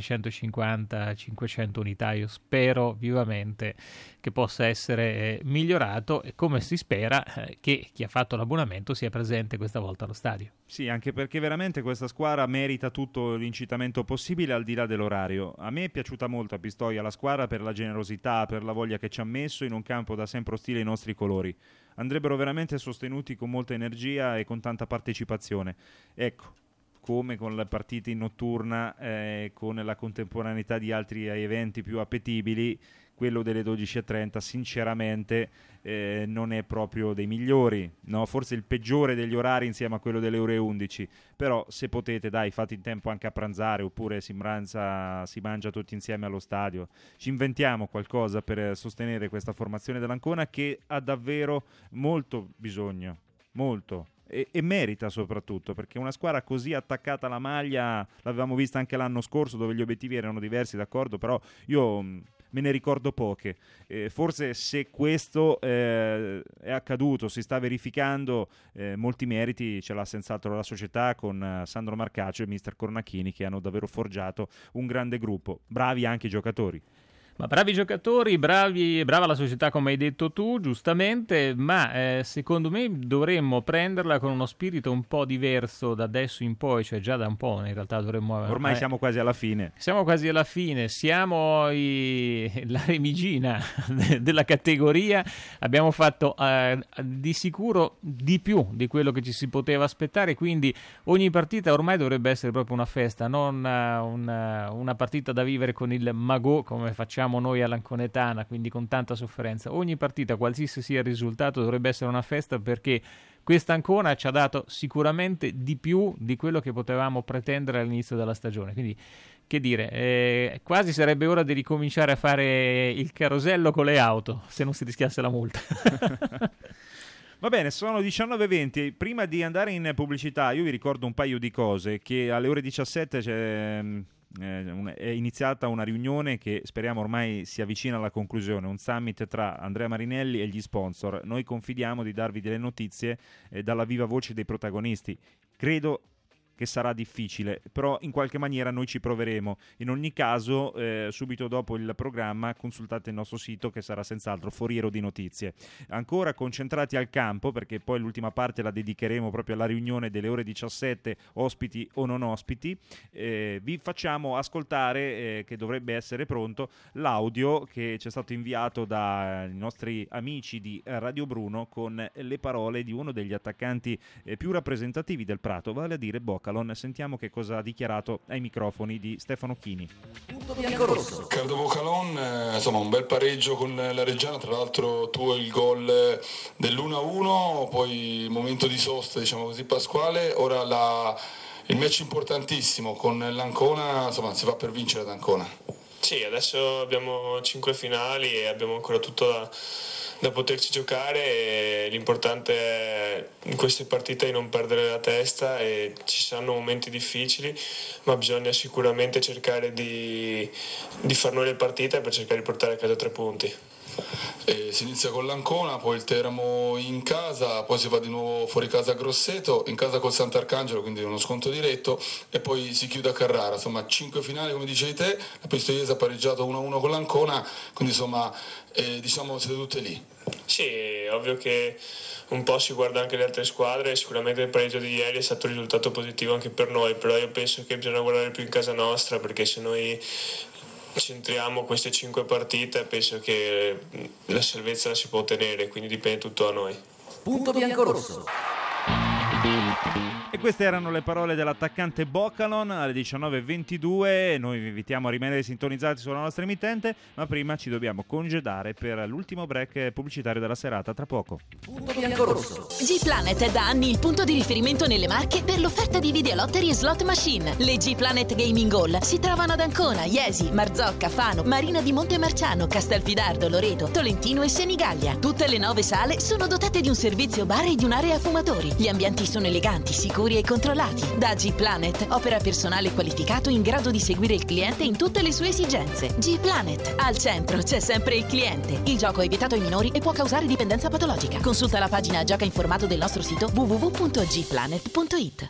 Speaker 17: 350-500 unità. Io spero vivamente che possa essere migliorato, e come si spera che chi ha fatto l'abbonamento sia presente questa volta allo stadio.
Speaker 2: Sì, anche perché veramente questa squadra merita tutto l'incitamento possibile al di là dell'orario. A me è piaciuta molto a Pistoia la squadra per la generosità, per la voglia che ci ha messo in un campo da sempre ostile ai nostri colori. Andrebbero veramente sostenuti con molta energia e con tanta partecipazione. Ecco, come con le partite in notturna, con la contemporaneità di altri eventi più appetibili, quello delle 12:30 sinceramente non è proprio dei migliori, no? Forse il peggiore degli orari insieme a quello delle ore 11, però se potete dai, fate in tempo anche a pranzare, oppure si mangia tutti insieme allo stadio. Ci inventiamo qualcosa per sostenere questa formazione dell'Ancona, che ha davvero molto bisogno, molto. E merita soprattutto, perché una squadra così attaccata alla maglia l'avevamo vista anche l'anno scorso, dove gli obiettivi erano diversi, d'accordo, però io me ne ricordo poche. Forse se questo è accaduto, si sta verificando, molti meriti ce l'ha senz'altro la società con Sandro Marcaccio e mister Cornacchini, che hanno davvero forgiato un grande gruppo. Bravi anche i giocatori.
Speaker 17: Ma bravi giocatori, brava la società, come hai detto tu, giustamente, ma secondo me dovremmo prenderla con uno spirito un po' diverso da adesso in poi, cioè già da un po' in realtà dovremmo...
Speaker 2: Ormai siamo quasi alla fine.
Speaker 17: Siamo la remigina della categoria, abbiamo fatto di sicuro di più di quello che ci si poteva aspettare, quindi ogni partita ormai dovrebbe essere proprio una festa, non una partita da vivere con il magot come facciamo noi all'Anconetana, quindi con tanta sofferenza. Ogni partita, qualsiasi sia il risultato, dovrebbe essere una festa, perché questa Ancona ci ha dato sicuramente di più di quello che potevamo pretendere all'inizio della stagione. Quindi, che dire, quasi sarebbe ora di ricominciare a fare il carosello con le auto, se non si rischiasse la multa.
Speaker 2: Va bene, sono 19:20. Prima di andare in pubblicità, io vi ricordo un paio di cose, che alle ore 17 è iniziata una riunione che speriamo ormai si avvicina alla conclusione, un summit tra Andrea Marinelli e gli sponsor. Noi confidiamo di darvi delle notizie dalla viva voce dei protagonisti. Credo che sarà difficile, però in qualche maniera noi ci proveremo. In ogni caso, subito dopo il programma consultate il nostro sito, che sarà senz'altro foriero di notizie. Ancora concentrati al campo, perché poi l'ultima parte la dedicheremo proprio alla riunione delle ore 17, ospiti o non ospiti. Vi facciamo ascoltare, che dovrebbe essere pronto, l'audio che ci è stato inviato dai nostri amici di Radio Bruno, con le parole di uno degli attaccanti più rappresentativi del Prato, vale a dire Bocalon. Sentiamo che cosa ha dichiarato ai microfoni di Stefano Chini.
Speaker 18: Riccardo Bocalon, insomma un bel pareggio con la Reggiana, tra l'altro tu il gol dell'1-1, poi momento di sosta, diciamo così, Pasquale. Ora il match importantissimo con l'Ancona, insomma si va per vincere ad Ancona.
Speaker 19: Sì, adesso abbiamo 5 finali e abbiamo ancora tutto da poterci giocare, e l'importante è in queste partite di non perdere la testa, e ci saranno momenti difficili, ma bisogna sicuramente cercare di far noi le partite per cercare di portare a casa 3 punti.
Speaker 18: Si inizia con l'Ancona, poi il Teramo in casa, poi si va di nuovo fuori casa a Grosseto, in casa col Sant'Arcangelo, quindi uno sconto diretto, e poi si chiude a Carrara. Insomma 5 finali come dicevi te, la Pistoiese ha pareggiato 1-1 con l'Ancona, quindi insomma diciamo siete tutte lì.
Speaker 19: Sì, è ovvio che un po' si guarda anche le altre squadre, sicuramente il pareggio di ieri è stato un risultato positivo anche per noi, però io penso che bisogna guardare più in casa nostra, perché se noi centriamo queste 5 partite penso che la salvezza la si può ottenere, quindi dipende tutto da noi.
Speaker 1: Punto bianco-rosso.
Speaker 2: E queste erano le parole dell'attaccante Bocalon alle 19:22. Noi vi invitiamo a rimanere sintonizzati sulla nostra emittente, ma prima ci dobbiamo congedare per l'ultimo break pubblicitario della serata. Tra poco.
Speaker 20: G-Planet è da anni il punto di riferimento nelle Marche per l'offerta di videolottery e slot machine. Le G-Planet Gaming Hall si trovano ad Ancona, Iesi, Marzocca, Fano, Marina di Montemarciano, Castelfidardo, Loreto, Tolentino e Senigallia. Tutte le 9 sale sono dotate di un servizio bar e di un'area fumatori. Gli ambienti sono eleganti, sicuri e controllati. Da G-Planet opera personale qualificato in grado di seguire il cliente in tutte le sue esigenze. G-Planet, al centro c'è sempre il cliente. Il gioco è vietato ai minori e può causare dipendenza patologica. Consulta la pagina Gioca in formato del nostro sito www.gplanet.it.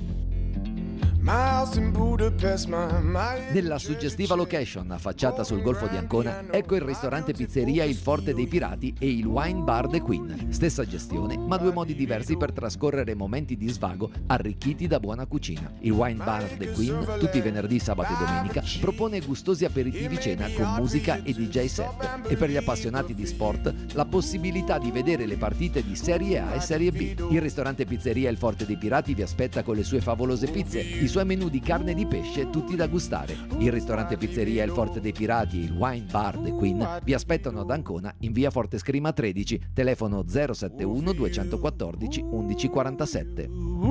Speaker 1: Nella suggestiva location affacciata sul Golfo di Ancona, ecco il ristorante pizzeria Il Forte dei Pirati e il Wine Bar The Queen. Stessa gestione, ma due modi diversi per trascorrere momenti di svago arricchiti da buona cucina. Il Wine Bar The Queen, tutti i venerdì, sabato e domenica, propone gustosi aperitivi cena con musica e DJ set. E per gli appassionati di sport, la possibilità di vedere le partite di Serie A e Serie B. Il ristorante pizzeria Il Forte dei Pirati vi aspetta con le sue favolose pizze, i suoi menù di carne e di pesce tutti da gustare. Il ristorante pizzeria Il Forte dei Pirati e il Wine Bar The Queen vi aspettano ad Ancona in via Forte Scrima 13, telefono 071 214 1147.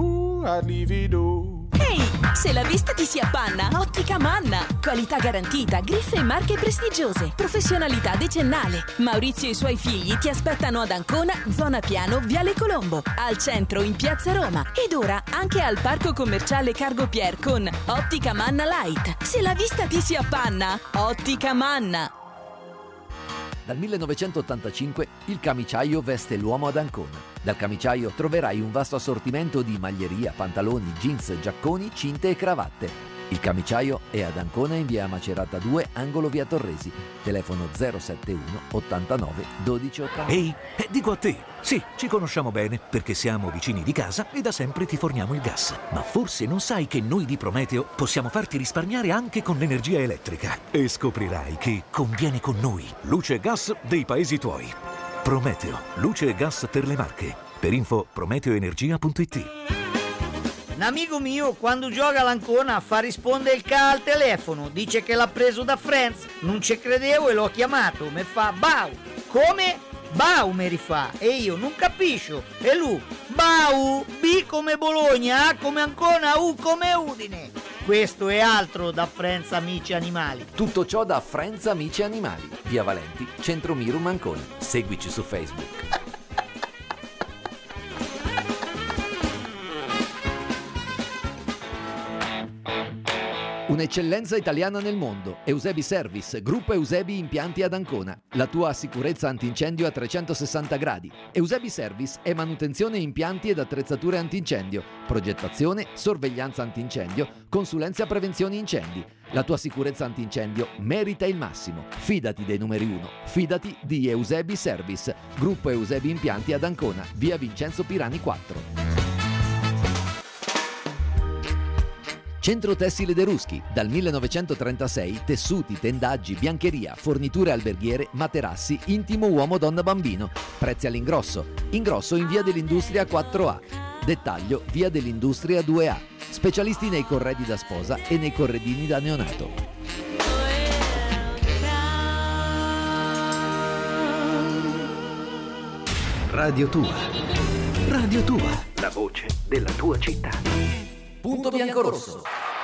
Speaker 20: Ehi, se la vista ti si appanna, Ottica Manna. Qualità garantita, griffe e marche prestigiose, professionalità decennale. Maurizio e i suoi figli ti aspettano ad Ancona, zona Piano, Viale Colombo, al centro in Piazza Roma ed ora anche al Parco Commerciale Cargo Pier con Ottica Manna Light. Se la vista ti si appanna, Ottica Manna.
Speaker 1: Dal 1985 il camiciaio veste l'uomo ad Ancona. Dal camiciaio troverai un vasto assortimento di maglieria, pantaloni, jeans, giacconi, cinte e cravatte. Il camiciaio è ad Ancona in via Macerata 2, angolo via Torresi. Telefono 071 89 12 80.
Speaker 21: Ehi, dico a te, sì, ci conosciamo bene perché siamo vicini di casa e da sempre ti forniamo il gas. Ma forse non sai che noi di Prometeo possiamo farti risparmiare anche con l'energia elettrica. E scoprirai che conviene con noi. Luce e gas dei paesi tuoi. Prometeo, luce e gas per le Marche. Per info prometeoenergia.it.
Speaker 22: Un amico mio quando gioca all'Ancona fa rispondere il ca al telefono, dice che l'ha preso da Friends, non ci credevo e l'ho chiamato, mi fa Bau, come? Bau mi rifà e io non capisco e lui Bau, B come Bologna, A come Ancona, U come Udine. Questo è altro da Friends Amici Animali.
Speaker 1: Tutto ciò da Friends Amici Animali, via Valenti, Centro Mirum Ancona. Seguici su Facebook. Un'eccellenza italiana nel mondo. Eusebi Service, gruppo Eusebi Impianti ad Ancona. La tua sicurezza antincendio a 360 gradi. Eusebi Service è manutenzione impianti ed attrezzature antincendio, progettazione, sorveglianza antincendio, consulenza prevenzione incendi. La tua sicurezza antincendio merita il massimo. Fidati dei numeri 1. Fidati di Eusebi Service, gruppo Eusebi Impianti ad Ancona, via Vincenzo Pirani 4. Centro Tessile De Ruschi, dal 1936, tessuti, tendaggi, biancheria, forniture alberghiere, materassi, intimo uomo, donna, bambino. Prezzi all'ingrosso. Ingrosso in via dell'Industria 4A. Dettaglio via dell'Industria 2A. Specialisti nei corredi da sposa e nei corredini da neonato.
Speaker 12: Radio Tua. Radio Tua. La voce della tua città.
Speaker 1: Punto Biancorosso.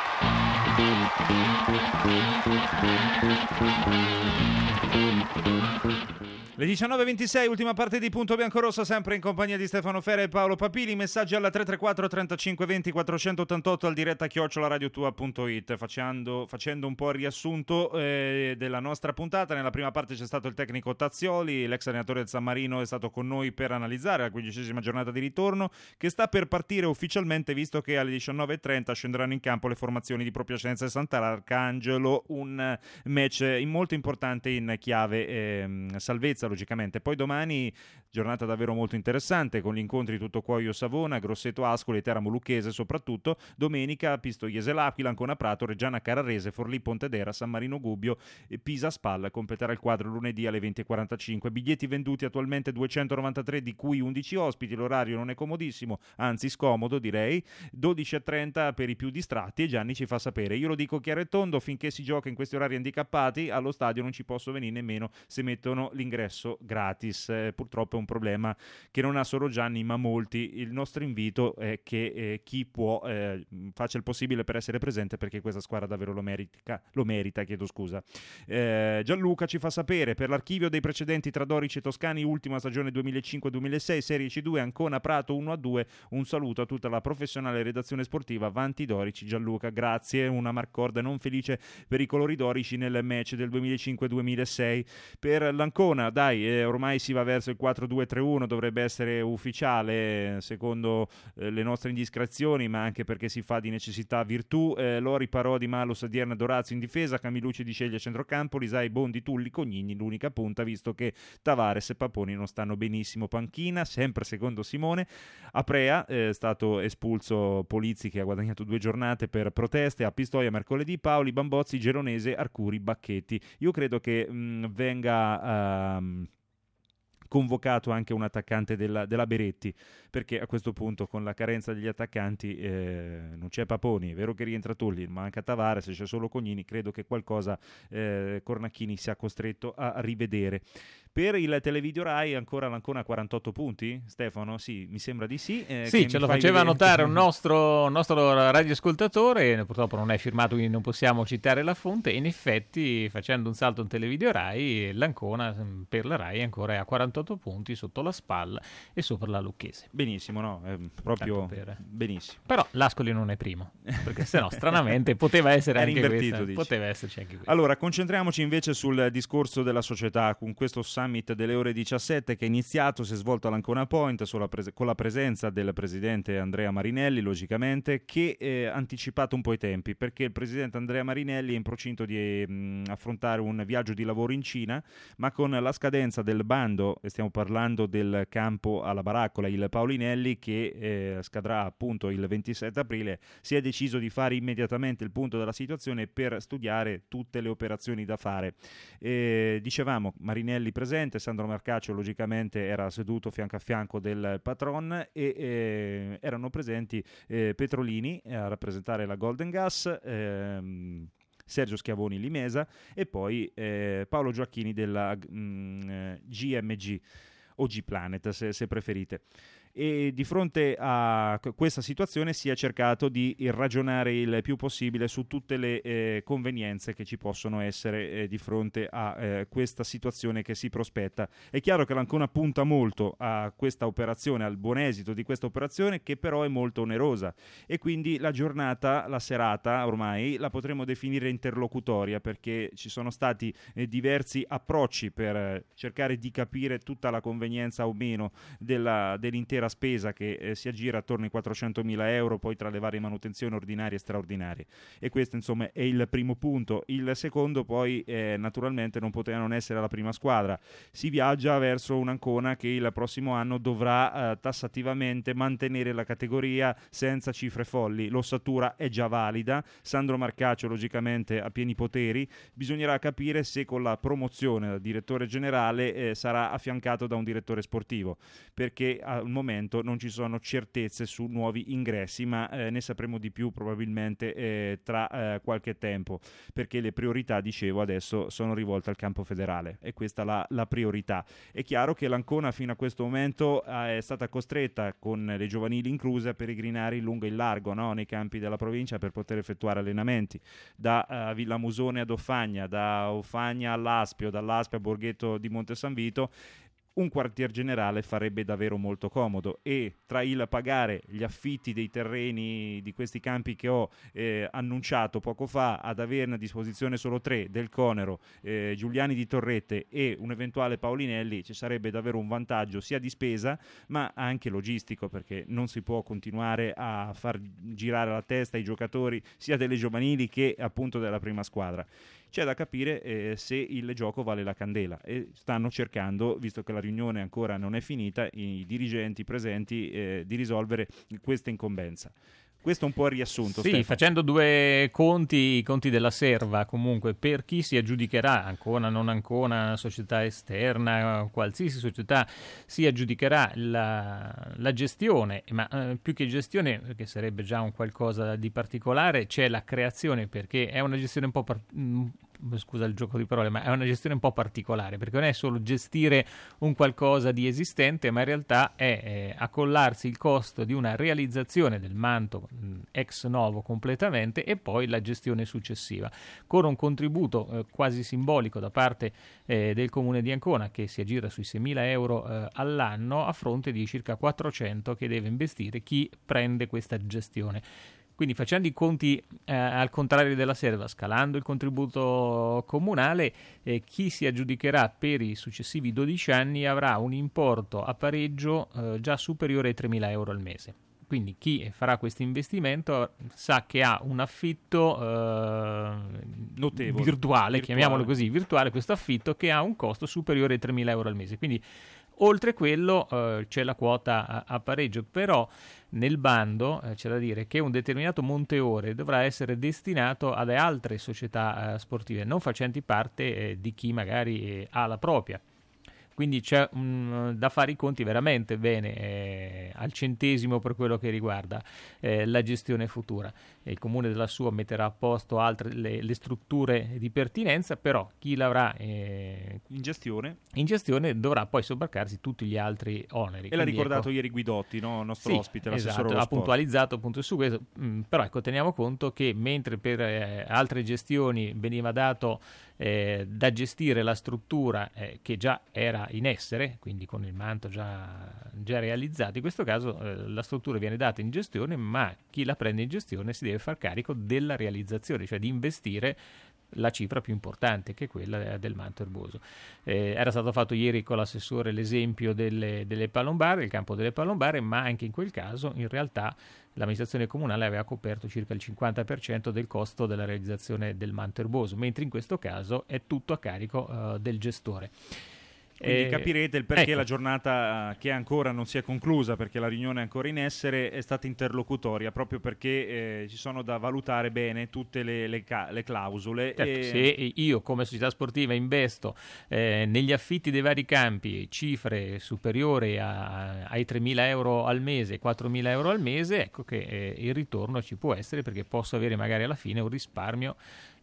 Speaker 2: Le 19:26, ultima parte di Punto Biancorosso, sempre in compagnia di Stefano Fera e Paolo Papili. Messaggi alla 334 35 20 488 al diretta @radiotua.it. Facendo un po' il riassunto della nostra puntata. Nella prima parte c'è stato il tecnico Tazzioli, l'ex allenatore del San Marino è stato con noi per analizzare la 15ª giornata di ritorno che sta per partire ufficialmente, visto che alle 19:30 scenderanno in campo le formazioni di Pro Piacenza e Sant'Arcangelo, un match molto importante in chiave salvezza. logicamente. Poi domani giornata davvero molto interessante con gli incontri Tutto Cuoio Savona, Grosseto Ascoli, Teramo Lucchese soprattutto. Domenica Pistoiese L'Aquila, Ancona Prato, Reggiana Carrarese, Forlì Pontedera, San Marino Gubbio e Pisa Spal. Completerà il quadro lunedì alle 20.45. Biglietti venduti attualmente 293, di cui 11 ospiti. L'orario non è comodissimo, anzi scomodo direi. 12.30 per i più distratti, e Gianni ci fa sapere. Io lo dico chiaro e tondo, finché si gioca in questi orari handicappati allo stadio non ci posso venire nemmeno se mettono l'ingresso gratis. Purtroppo è un problema che non ha solo Gianni ma molti. Il nostro invito è che chi può faccia il possibile per essere presente, perché questa squadra davvero lo merita, chiedo scusa. Gianluca ci fa sapere: per l'archivio dei precedenti tra Dorici e Toscani, ultima stagione 2005-2006, Serie C2, Ancona Prato 1-2. Un saluto a tutta la professionale redazione sportiva. Avanti Dorici. Gianluca, grazie. Una Marcord non felice per i colori dorici nel match del 2005-2006. Per l'Ancona, dai, ormai si va verso il 4-2-3-1, dovrebbe essere ufficiale secondo le nostre indiscrezioni, ma anche perché si fa di necessità virtù. Lori, Parodi, Malus, Dierna, Dorazio in difesa, Camilucci di Sceglie a centrocampo, Lisai, Bondi, Tulli, Cognini l'unica punta, visto che Tavares e Paponi non stanno benissimo. Panchina, sempre secondo Simone. Aprea è stato espulso Polizzi, che ha guadagnato 2 giornate per proteste. A Pistoia mercoledì Paoli, Bambozzi, Geronese, Arcuri, Bacchetti. Io credo che venga convocato anche un attaccante della Beretti, perché a questo punto con la carenza degli attaccanti non c'è Paponi, è vero che rientra Tulli, manca Tavares, c'è solo Cognini. Credo che qualcosa Cornacchini sia costretto a rivedere. Per il televideo Rai ancora l'Ancona 48 punti, Stefano? Sì, mi sembra di sì.
Speaker 17: Sì, ce lo faceva notare un nostro radioascoltatore, purtroppo non è firmato, quindi non possiamo citare la fonte. In effetti, facendo un salto in televideo Rai, l'Ancona per la Rai ancora è a 48 punti sotto la Spal e sopra la Lucchese.
Speaker 2: Benissimo, no? Proprio benissimo.
Speaker 17: Però l'Ascoli non è primo, perché sennò stranamente poteva essere anche questa, poteva esserci anche questo.
Speaker 2: Allora, concentriamoci invece sul discorso della società, con questo summit delle ore 17 che è iniziato, si è svolto all'Ancona Point con la presenza del presidente Andrea Marinelli, logicamente, che ha anticipato un po' i tempi, perché il presidente Andrea Marinelli è in procinto di affrontare un viaggio di lavoro in Cina, ma con la scadenza del bando, stiamo parlando del campo alla Baraccola, il Paulinelli, che scadrà appunto il 27 aprile, si è deciso di fare immediatamente il punto della situazione per studiare tutte le operazioni da fare. Dicevamo, Marinelli presente, Sandro Marcaccio logicamente era seduto fianco a fianco del patron e erano presenti Petrolini a rappresentare la Golden Gas, Sergio Schiavoni Limesa e poi Paolo Gioacchini della GMG o G-Planet se preferite. E di fronte a questa situazione si è cercato di ragionare il più possibile su tutte le convenienze che ci possono essere di fronte a questa situazione che si prospetta. È chiaro che l'Ancona punta molto a questa operazione, al buon esito di questa operazione, che però è molto onerosa, e quindi la giornata, la serata ormai la potremmo definire interlocutoria, perché ci sono stati diversi approcci per cercare di capire tutta la convenienza o meno dell'intera spesa che si aggira attorno ai 400.000 euro, poi tra le varie manutenzioni ordinarie e straordinarie, e questo insomma è il primo punto. Il secondo poi naturalmente non poteva non essere la prima squadra. Si viaggia verso un'Ancona che il prossimo anno dovrà tassativamente mantenere la categoria senza cifre folli. L'ossatura è già valida, Sandro Marcaccio logicamente ha pieni poteri, bisognerà capire se con la promozione da direttore generale sarà affiancato da un direttore sportivo, perché al momento non ci sono certezze su nuovi ingressi, ma ne sapremo di più probabilmente tra qualche tempo, perché le priorità, dicevo, adesso sono rivolte al campo federale, e questa la priorità. È chiaro che l'Ancona fino a questo momento è stata costretta, con le giovanili incluse, a peregrinare in lungo e in largo, no? Nei campi della provincia per poter effettuare allenamenti, da Villamusone ad Offagna, da Offagna all'Aspio, dall'Aspio a Borghetto di Monte San Vito. Un quartier generale farebbe davvero molto comodo, e tra il pagare gli affitti dei terreni di questi campi che ho annunciato poco fa, ad averne a disposizione solo 3 del Conero, Giuliani di Torrette e un eventuale Paulinelli, ci sarebbe davvero un vantaggio sia di spesa ma anche logistico, perché non si può continuare a far girare la testa ai giocatori sia delle giovanili che appunto della prima squadra. c'è da capire se il gioco vale la candela, e stanno cercando, visto che la riunione ancora non è finita, i dirigenti presenti di risolvere questa incombenza. Questo è un po' il riassunto.
Speaker 17: Sì,
Speaker 2: Stefano.
Speaker 17: facendo i conti della serva, comunque, per chi si aggiudicherà, Ancona, non Ancona, società esterna, qualsiasi società si aggiudicherà la gestione, ma più che gestione, perché sarebbe già un qualcosa di particolare, c'è la creazione, perché è una gestione un po' scusa il gioco di parole, ma è una gestione un po' particolare, perché non è solo gestire un qualcosa di esistente, ma in realtà è accollarsi il costo di una realizzazione del manto ex novo completamente e poi la gestione successiva, con un contributo quasi simbolico da parte del Comune di Ancona, che si aggira sui 6.000 euro all'anno, a fronte di circa 400 che deve investire chi prende questa gestione. Quindi, facendo i conti al contrario della serva, scalando il contributo comunale, chi si aggiudicherà per i successivi 12 anni avrà un importo a pareggio già superiore ai 3.000 euro al mese. Quindi chi farà questo investimento sa che ha un affitto
Speaker 2: notevole,
Speaker 17: virtuale, chiamiamolo così, virtuale, questo affitto che ha un costo superiore ai 3.000 euro al mese. Quindi oltre quello c'è la quota a pareggio, però nel bando c'è da dire che un determinato monte ore dovrà essere destinato ad altre società sportive, non facenti parte di chi magari ha la propria. Quindi c'è da fare i conti veramente bene, al centesimo per quello che riguarda la gestione futura. Il Comune della sua metterà a posto altre le strutture di pertinenza, però chi l'avrà
Speaker 2: in
Speaker 17: gestione dovrà poi sobbarcarsi tutti gli altri oneri.
Speaker 2: E l'ha ricordato ieri Guidotti, no? Il nostro ospite, l'assessore allo
Speaker 17: ha
Speaker 2: sport.
Speaker 17: Puntualizzato appunto su questo, però ecco, teniamo conto che mentre per altre gestioni veniva dato da gestire la struttura che già era in essere, quindi con il manto già realizzato, in questo caso la struttura viene data in gestione, ma chi la prende in gestione si deve far carico della realizzazione, cioè di investire la cifra più importante, che è quella del manto erboso. Era stato fatto ieri con l'assessore l'esempio delle palombare, il campo delle palombare, ma anche in quel caso in realtà l'amministrazione comunale aveva coperto circa il 50% del costo della realizzazione del manto erboso, mentre in questo caso è tutto a carico del gestore.
Speaker 2: Quindi capirete il perché
Speaker 17: ecco.
Speaker 2: La giornata che ancora non si è conclusa, perché la riunione è ancora in essere, è stata interlocutoria, proprio perché ci sono da valutare bene tutte le clausole.
Speaker 17: Certo, se io come società sportiva investo negli affitti dei vari campi cifre superiori ai 3.000 euro al mese, 4.000 euro al mese, ecco che il ritorno ci può essere, perché posso avere magari alla fine un risparmio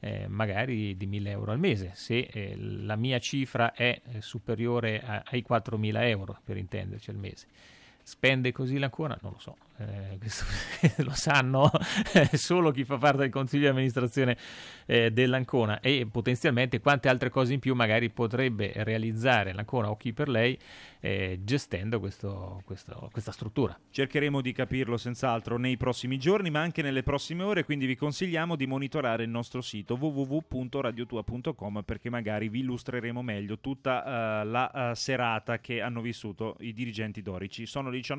Speaker 17: magari di 1.000 euro al mese, se la mia cifra è superiore ai 4.000 euro, per intenderci, al mese. Spende così l'Ancona? Non lo so, questo lo sanno solo chi fa parte del consiglio di amministrazione dell'Ancona, e potenzialmente quante altre cose in più magari potrebbe realizzare l'Ancona o chi per lei gestendo questa struttura.
Speaker 2: Cercheremo di capirlo senz'altro nei prossimi giorni, ma anche nelle prossime ore, quindi vi consigliamo di monitorare il nostro sito www.radiotua.com, perché magari vi illustreremo meglio tutta la serata che hanno vissuto i dirigenti dorici. Sono le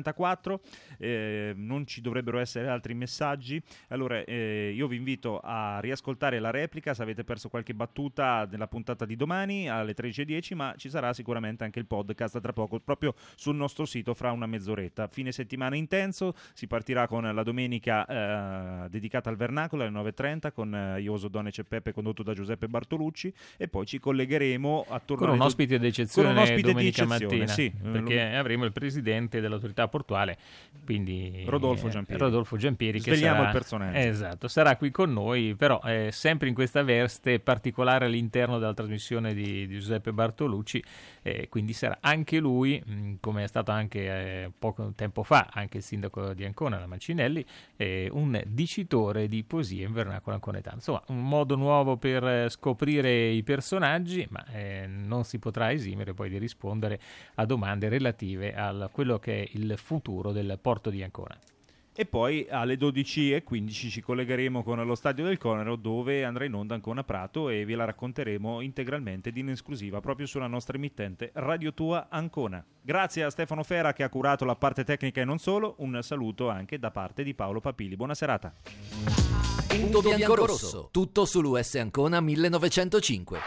Speaker 2: 19.34, non ci dovrebbero essere altri messaggi, allora io vi invito a riascoltare la replica se avete perso qualche battuta nella puntata di domani alle 13.10, ma ci sarà sicuramente anche il podcast tra poco proprio sul nostro sito fra una mezz'oretta. Fine settimana intenso, si partirà con la domenica dedicata al vernacolo alle 9.30 con Ioso, Donece e Peppe, condotto da Giuseppe Bartolucci, e poi ci collegheremo attorno
Speaker 17: con un ospite d'eccezione domenica mattina, sì, perché avremo il presidente dell'autorità portuale, quindi Rodolfo Giampieri che
Speaker 2: svegliamo
Speaker 17: sarà,
Speaker 2: il personaggio.
Speaker 17: Esatto, sarà qui con noi, però sempre in questa veste particolare all'interno della trasmissione di Giuseppe Bartolucci, quindi sarà anche lui, come è stato anche poco tempo fa anche il sindaco di Ancona, la Mancinelli, un dicitore di poesie in vernacolo anconetano. Insomma, un modo nuovo per scoprire i personaggi, ma non si potrà esimere poi di rispondere a domande relative a quello che è il futuro del porto di Ancona.
Speaker 2: E poi alle 12.15 ci collegheremo con lo Stadio del Conero, dove andrà in onda Ancona Prato, e ve la racconteremo integralmente in esclusiva proprio sulla nostra emittente Radio Tua Ancona. Grazie a Stefano Fera che ha curato la parte tecnica e non solo. Un saluto anche da parte di Paolo Papili. Buona serata.
Speaker 1: Punto bianco-rosso, tutto sull'US Ancona 1905.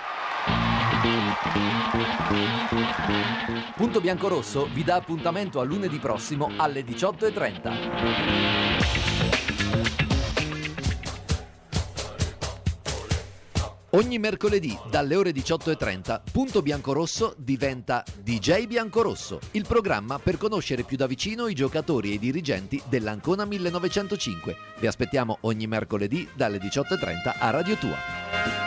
Speaker 1: Punto bianco-rosso vi dà appuntamento a lunedì prossimo alle 18:30. Ogni mercoledì dalle ore 18:30 Punto Biancorosso diventa DJ Biancorosso, il programma per conoscere più da vicino i giocatori e i dirigenti dell'Ancona 1905. Vi aspettiamo ogni mercoledì dalle 18:30 a Radio Tua.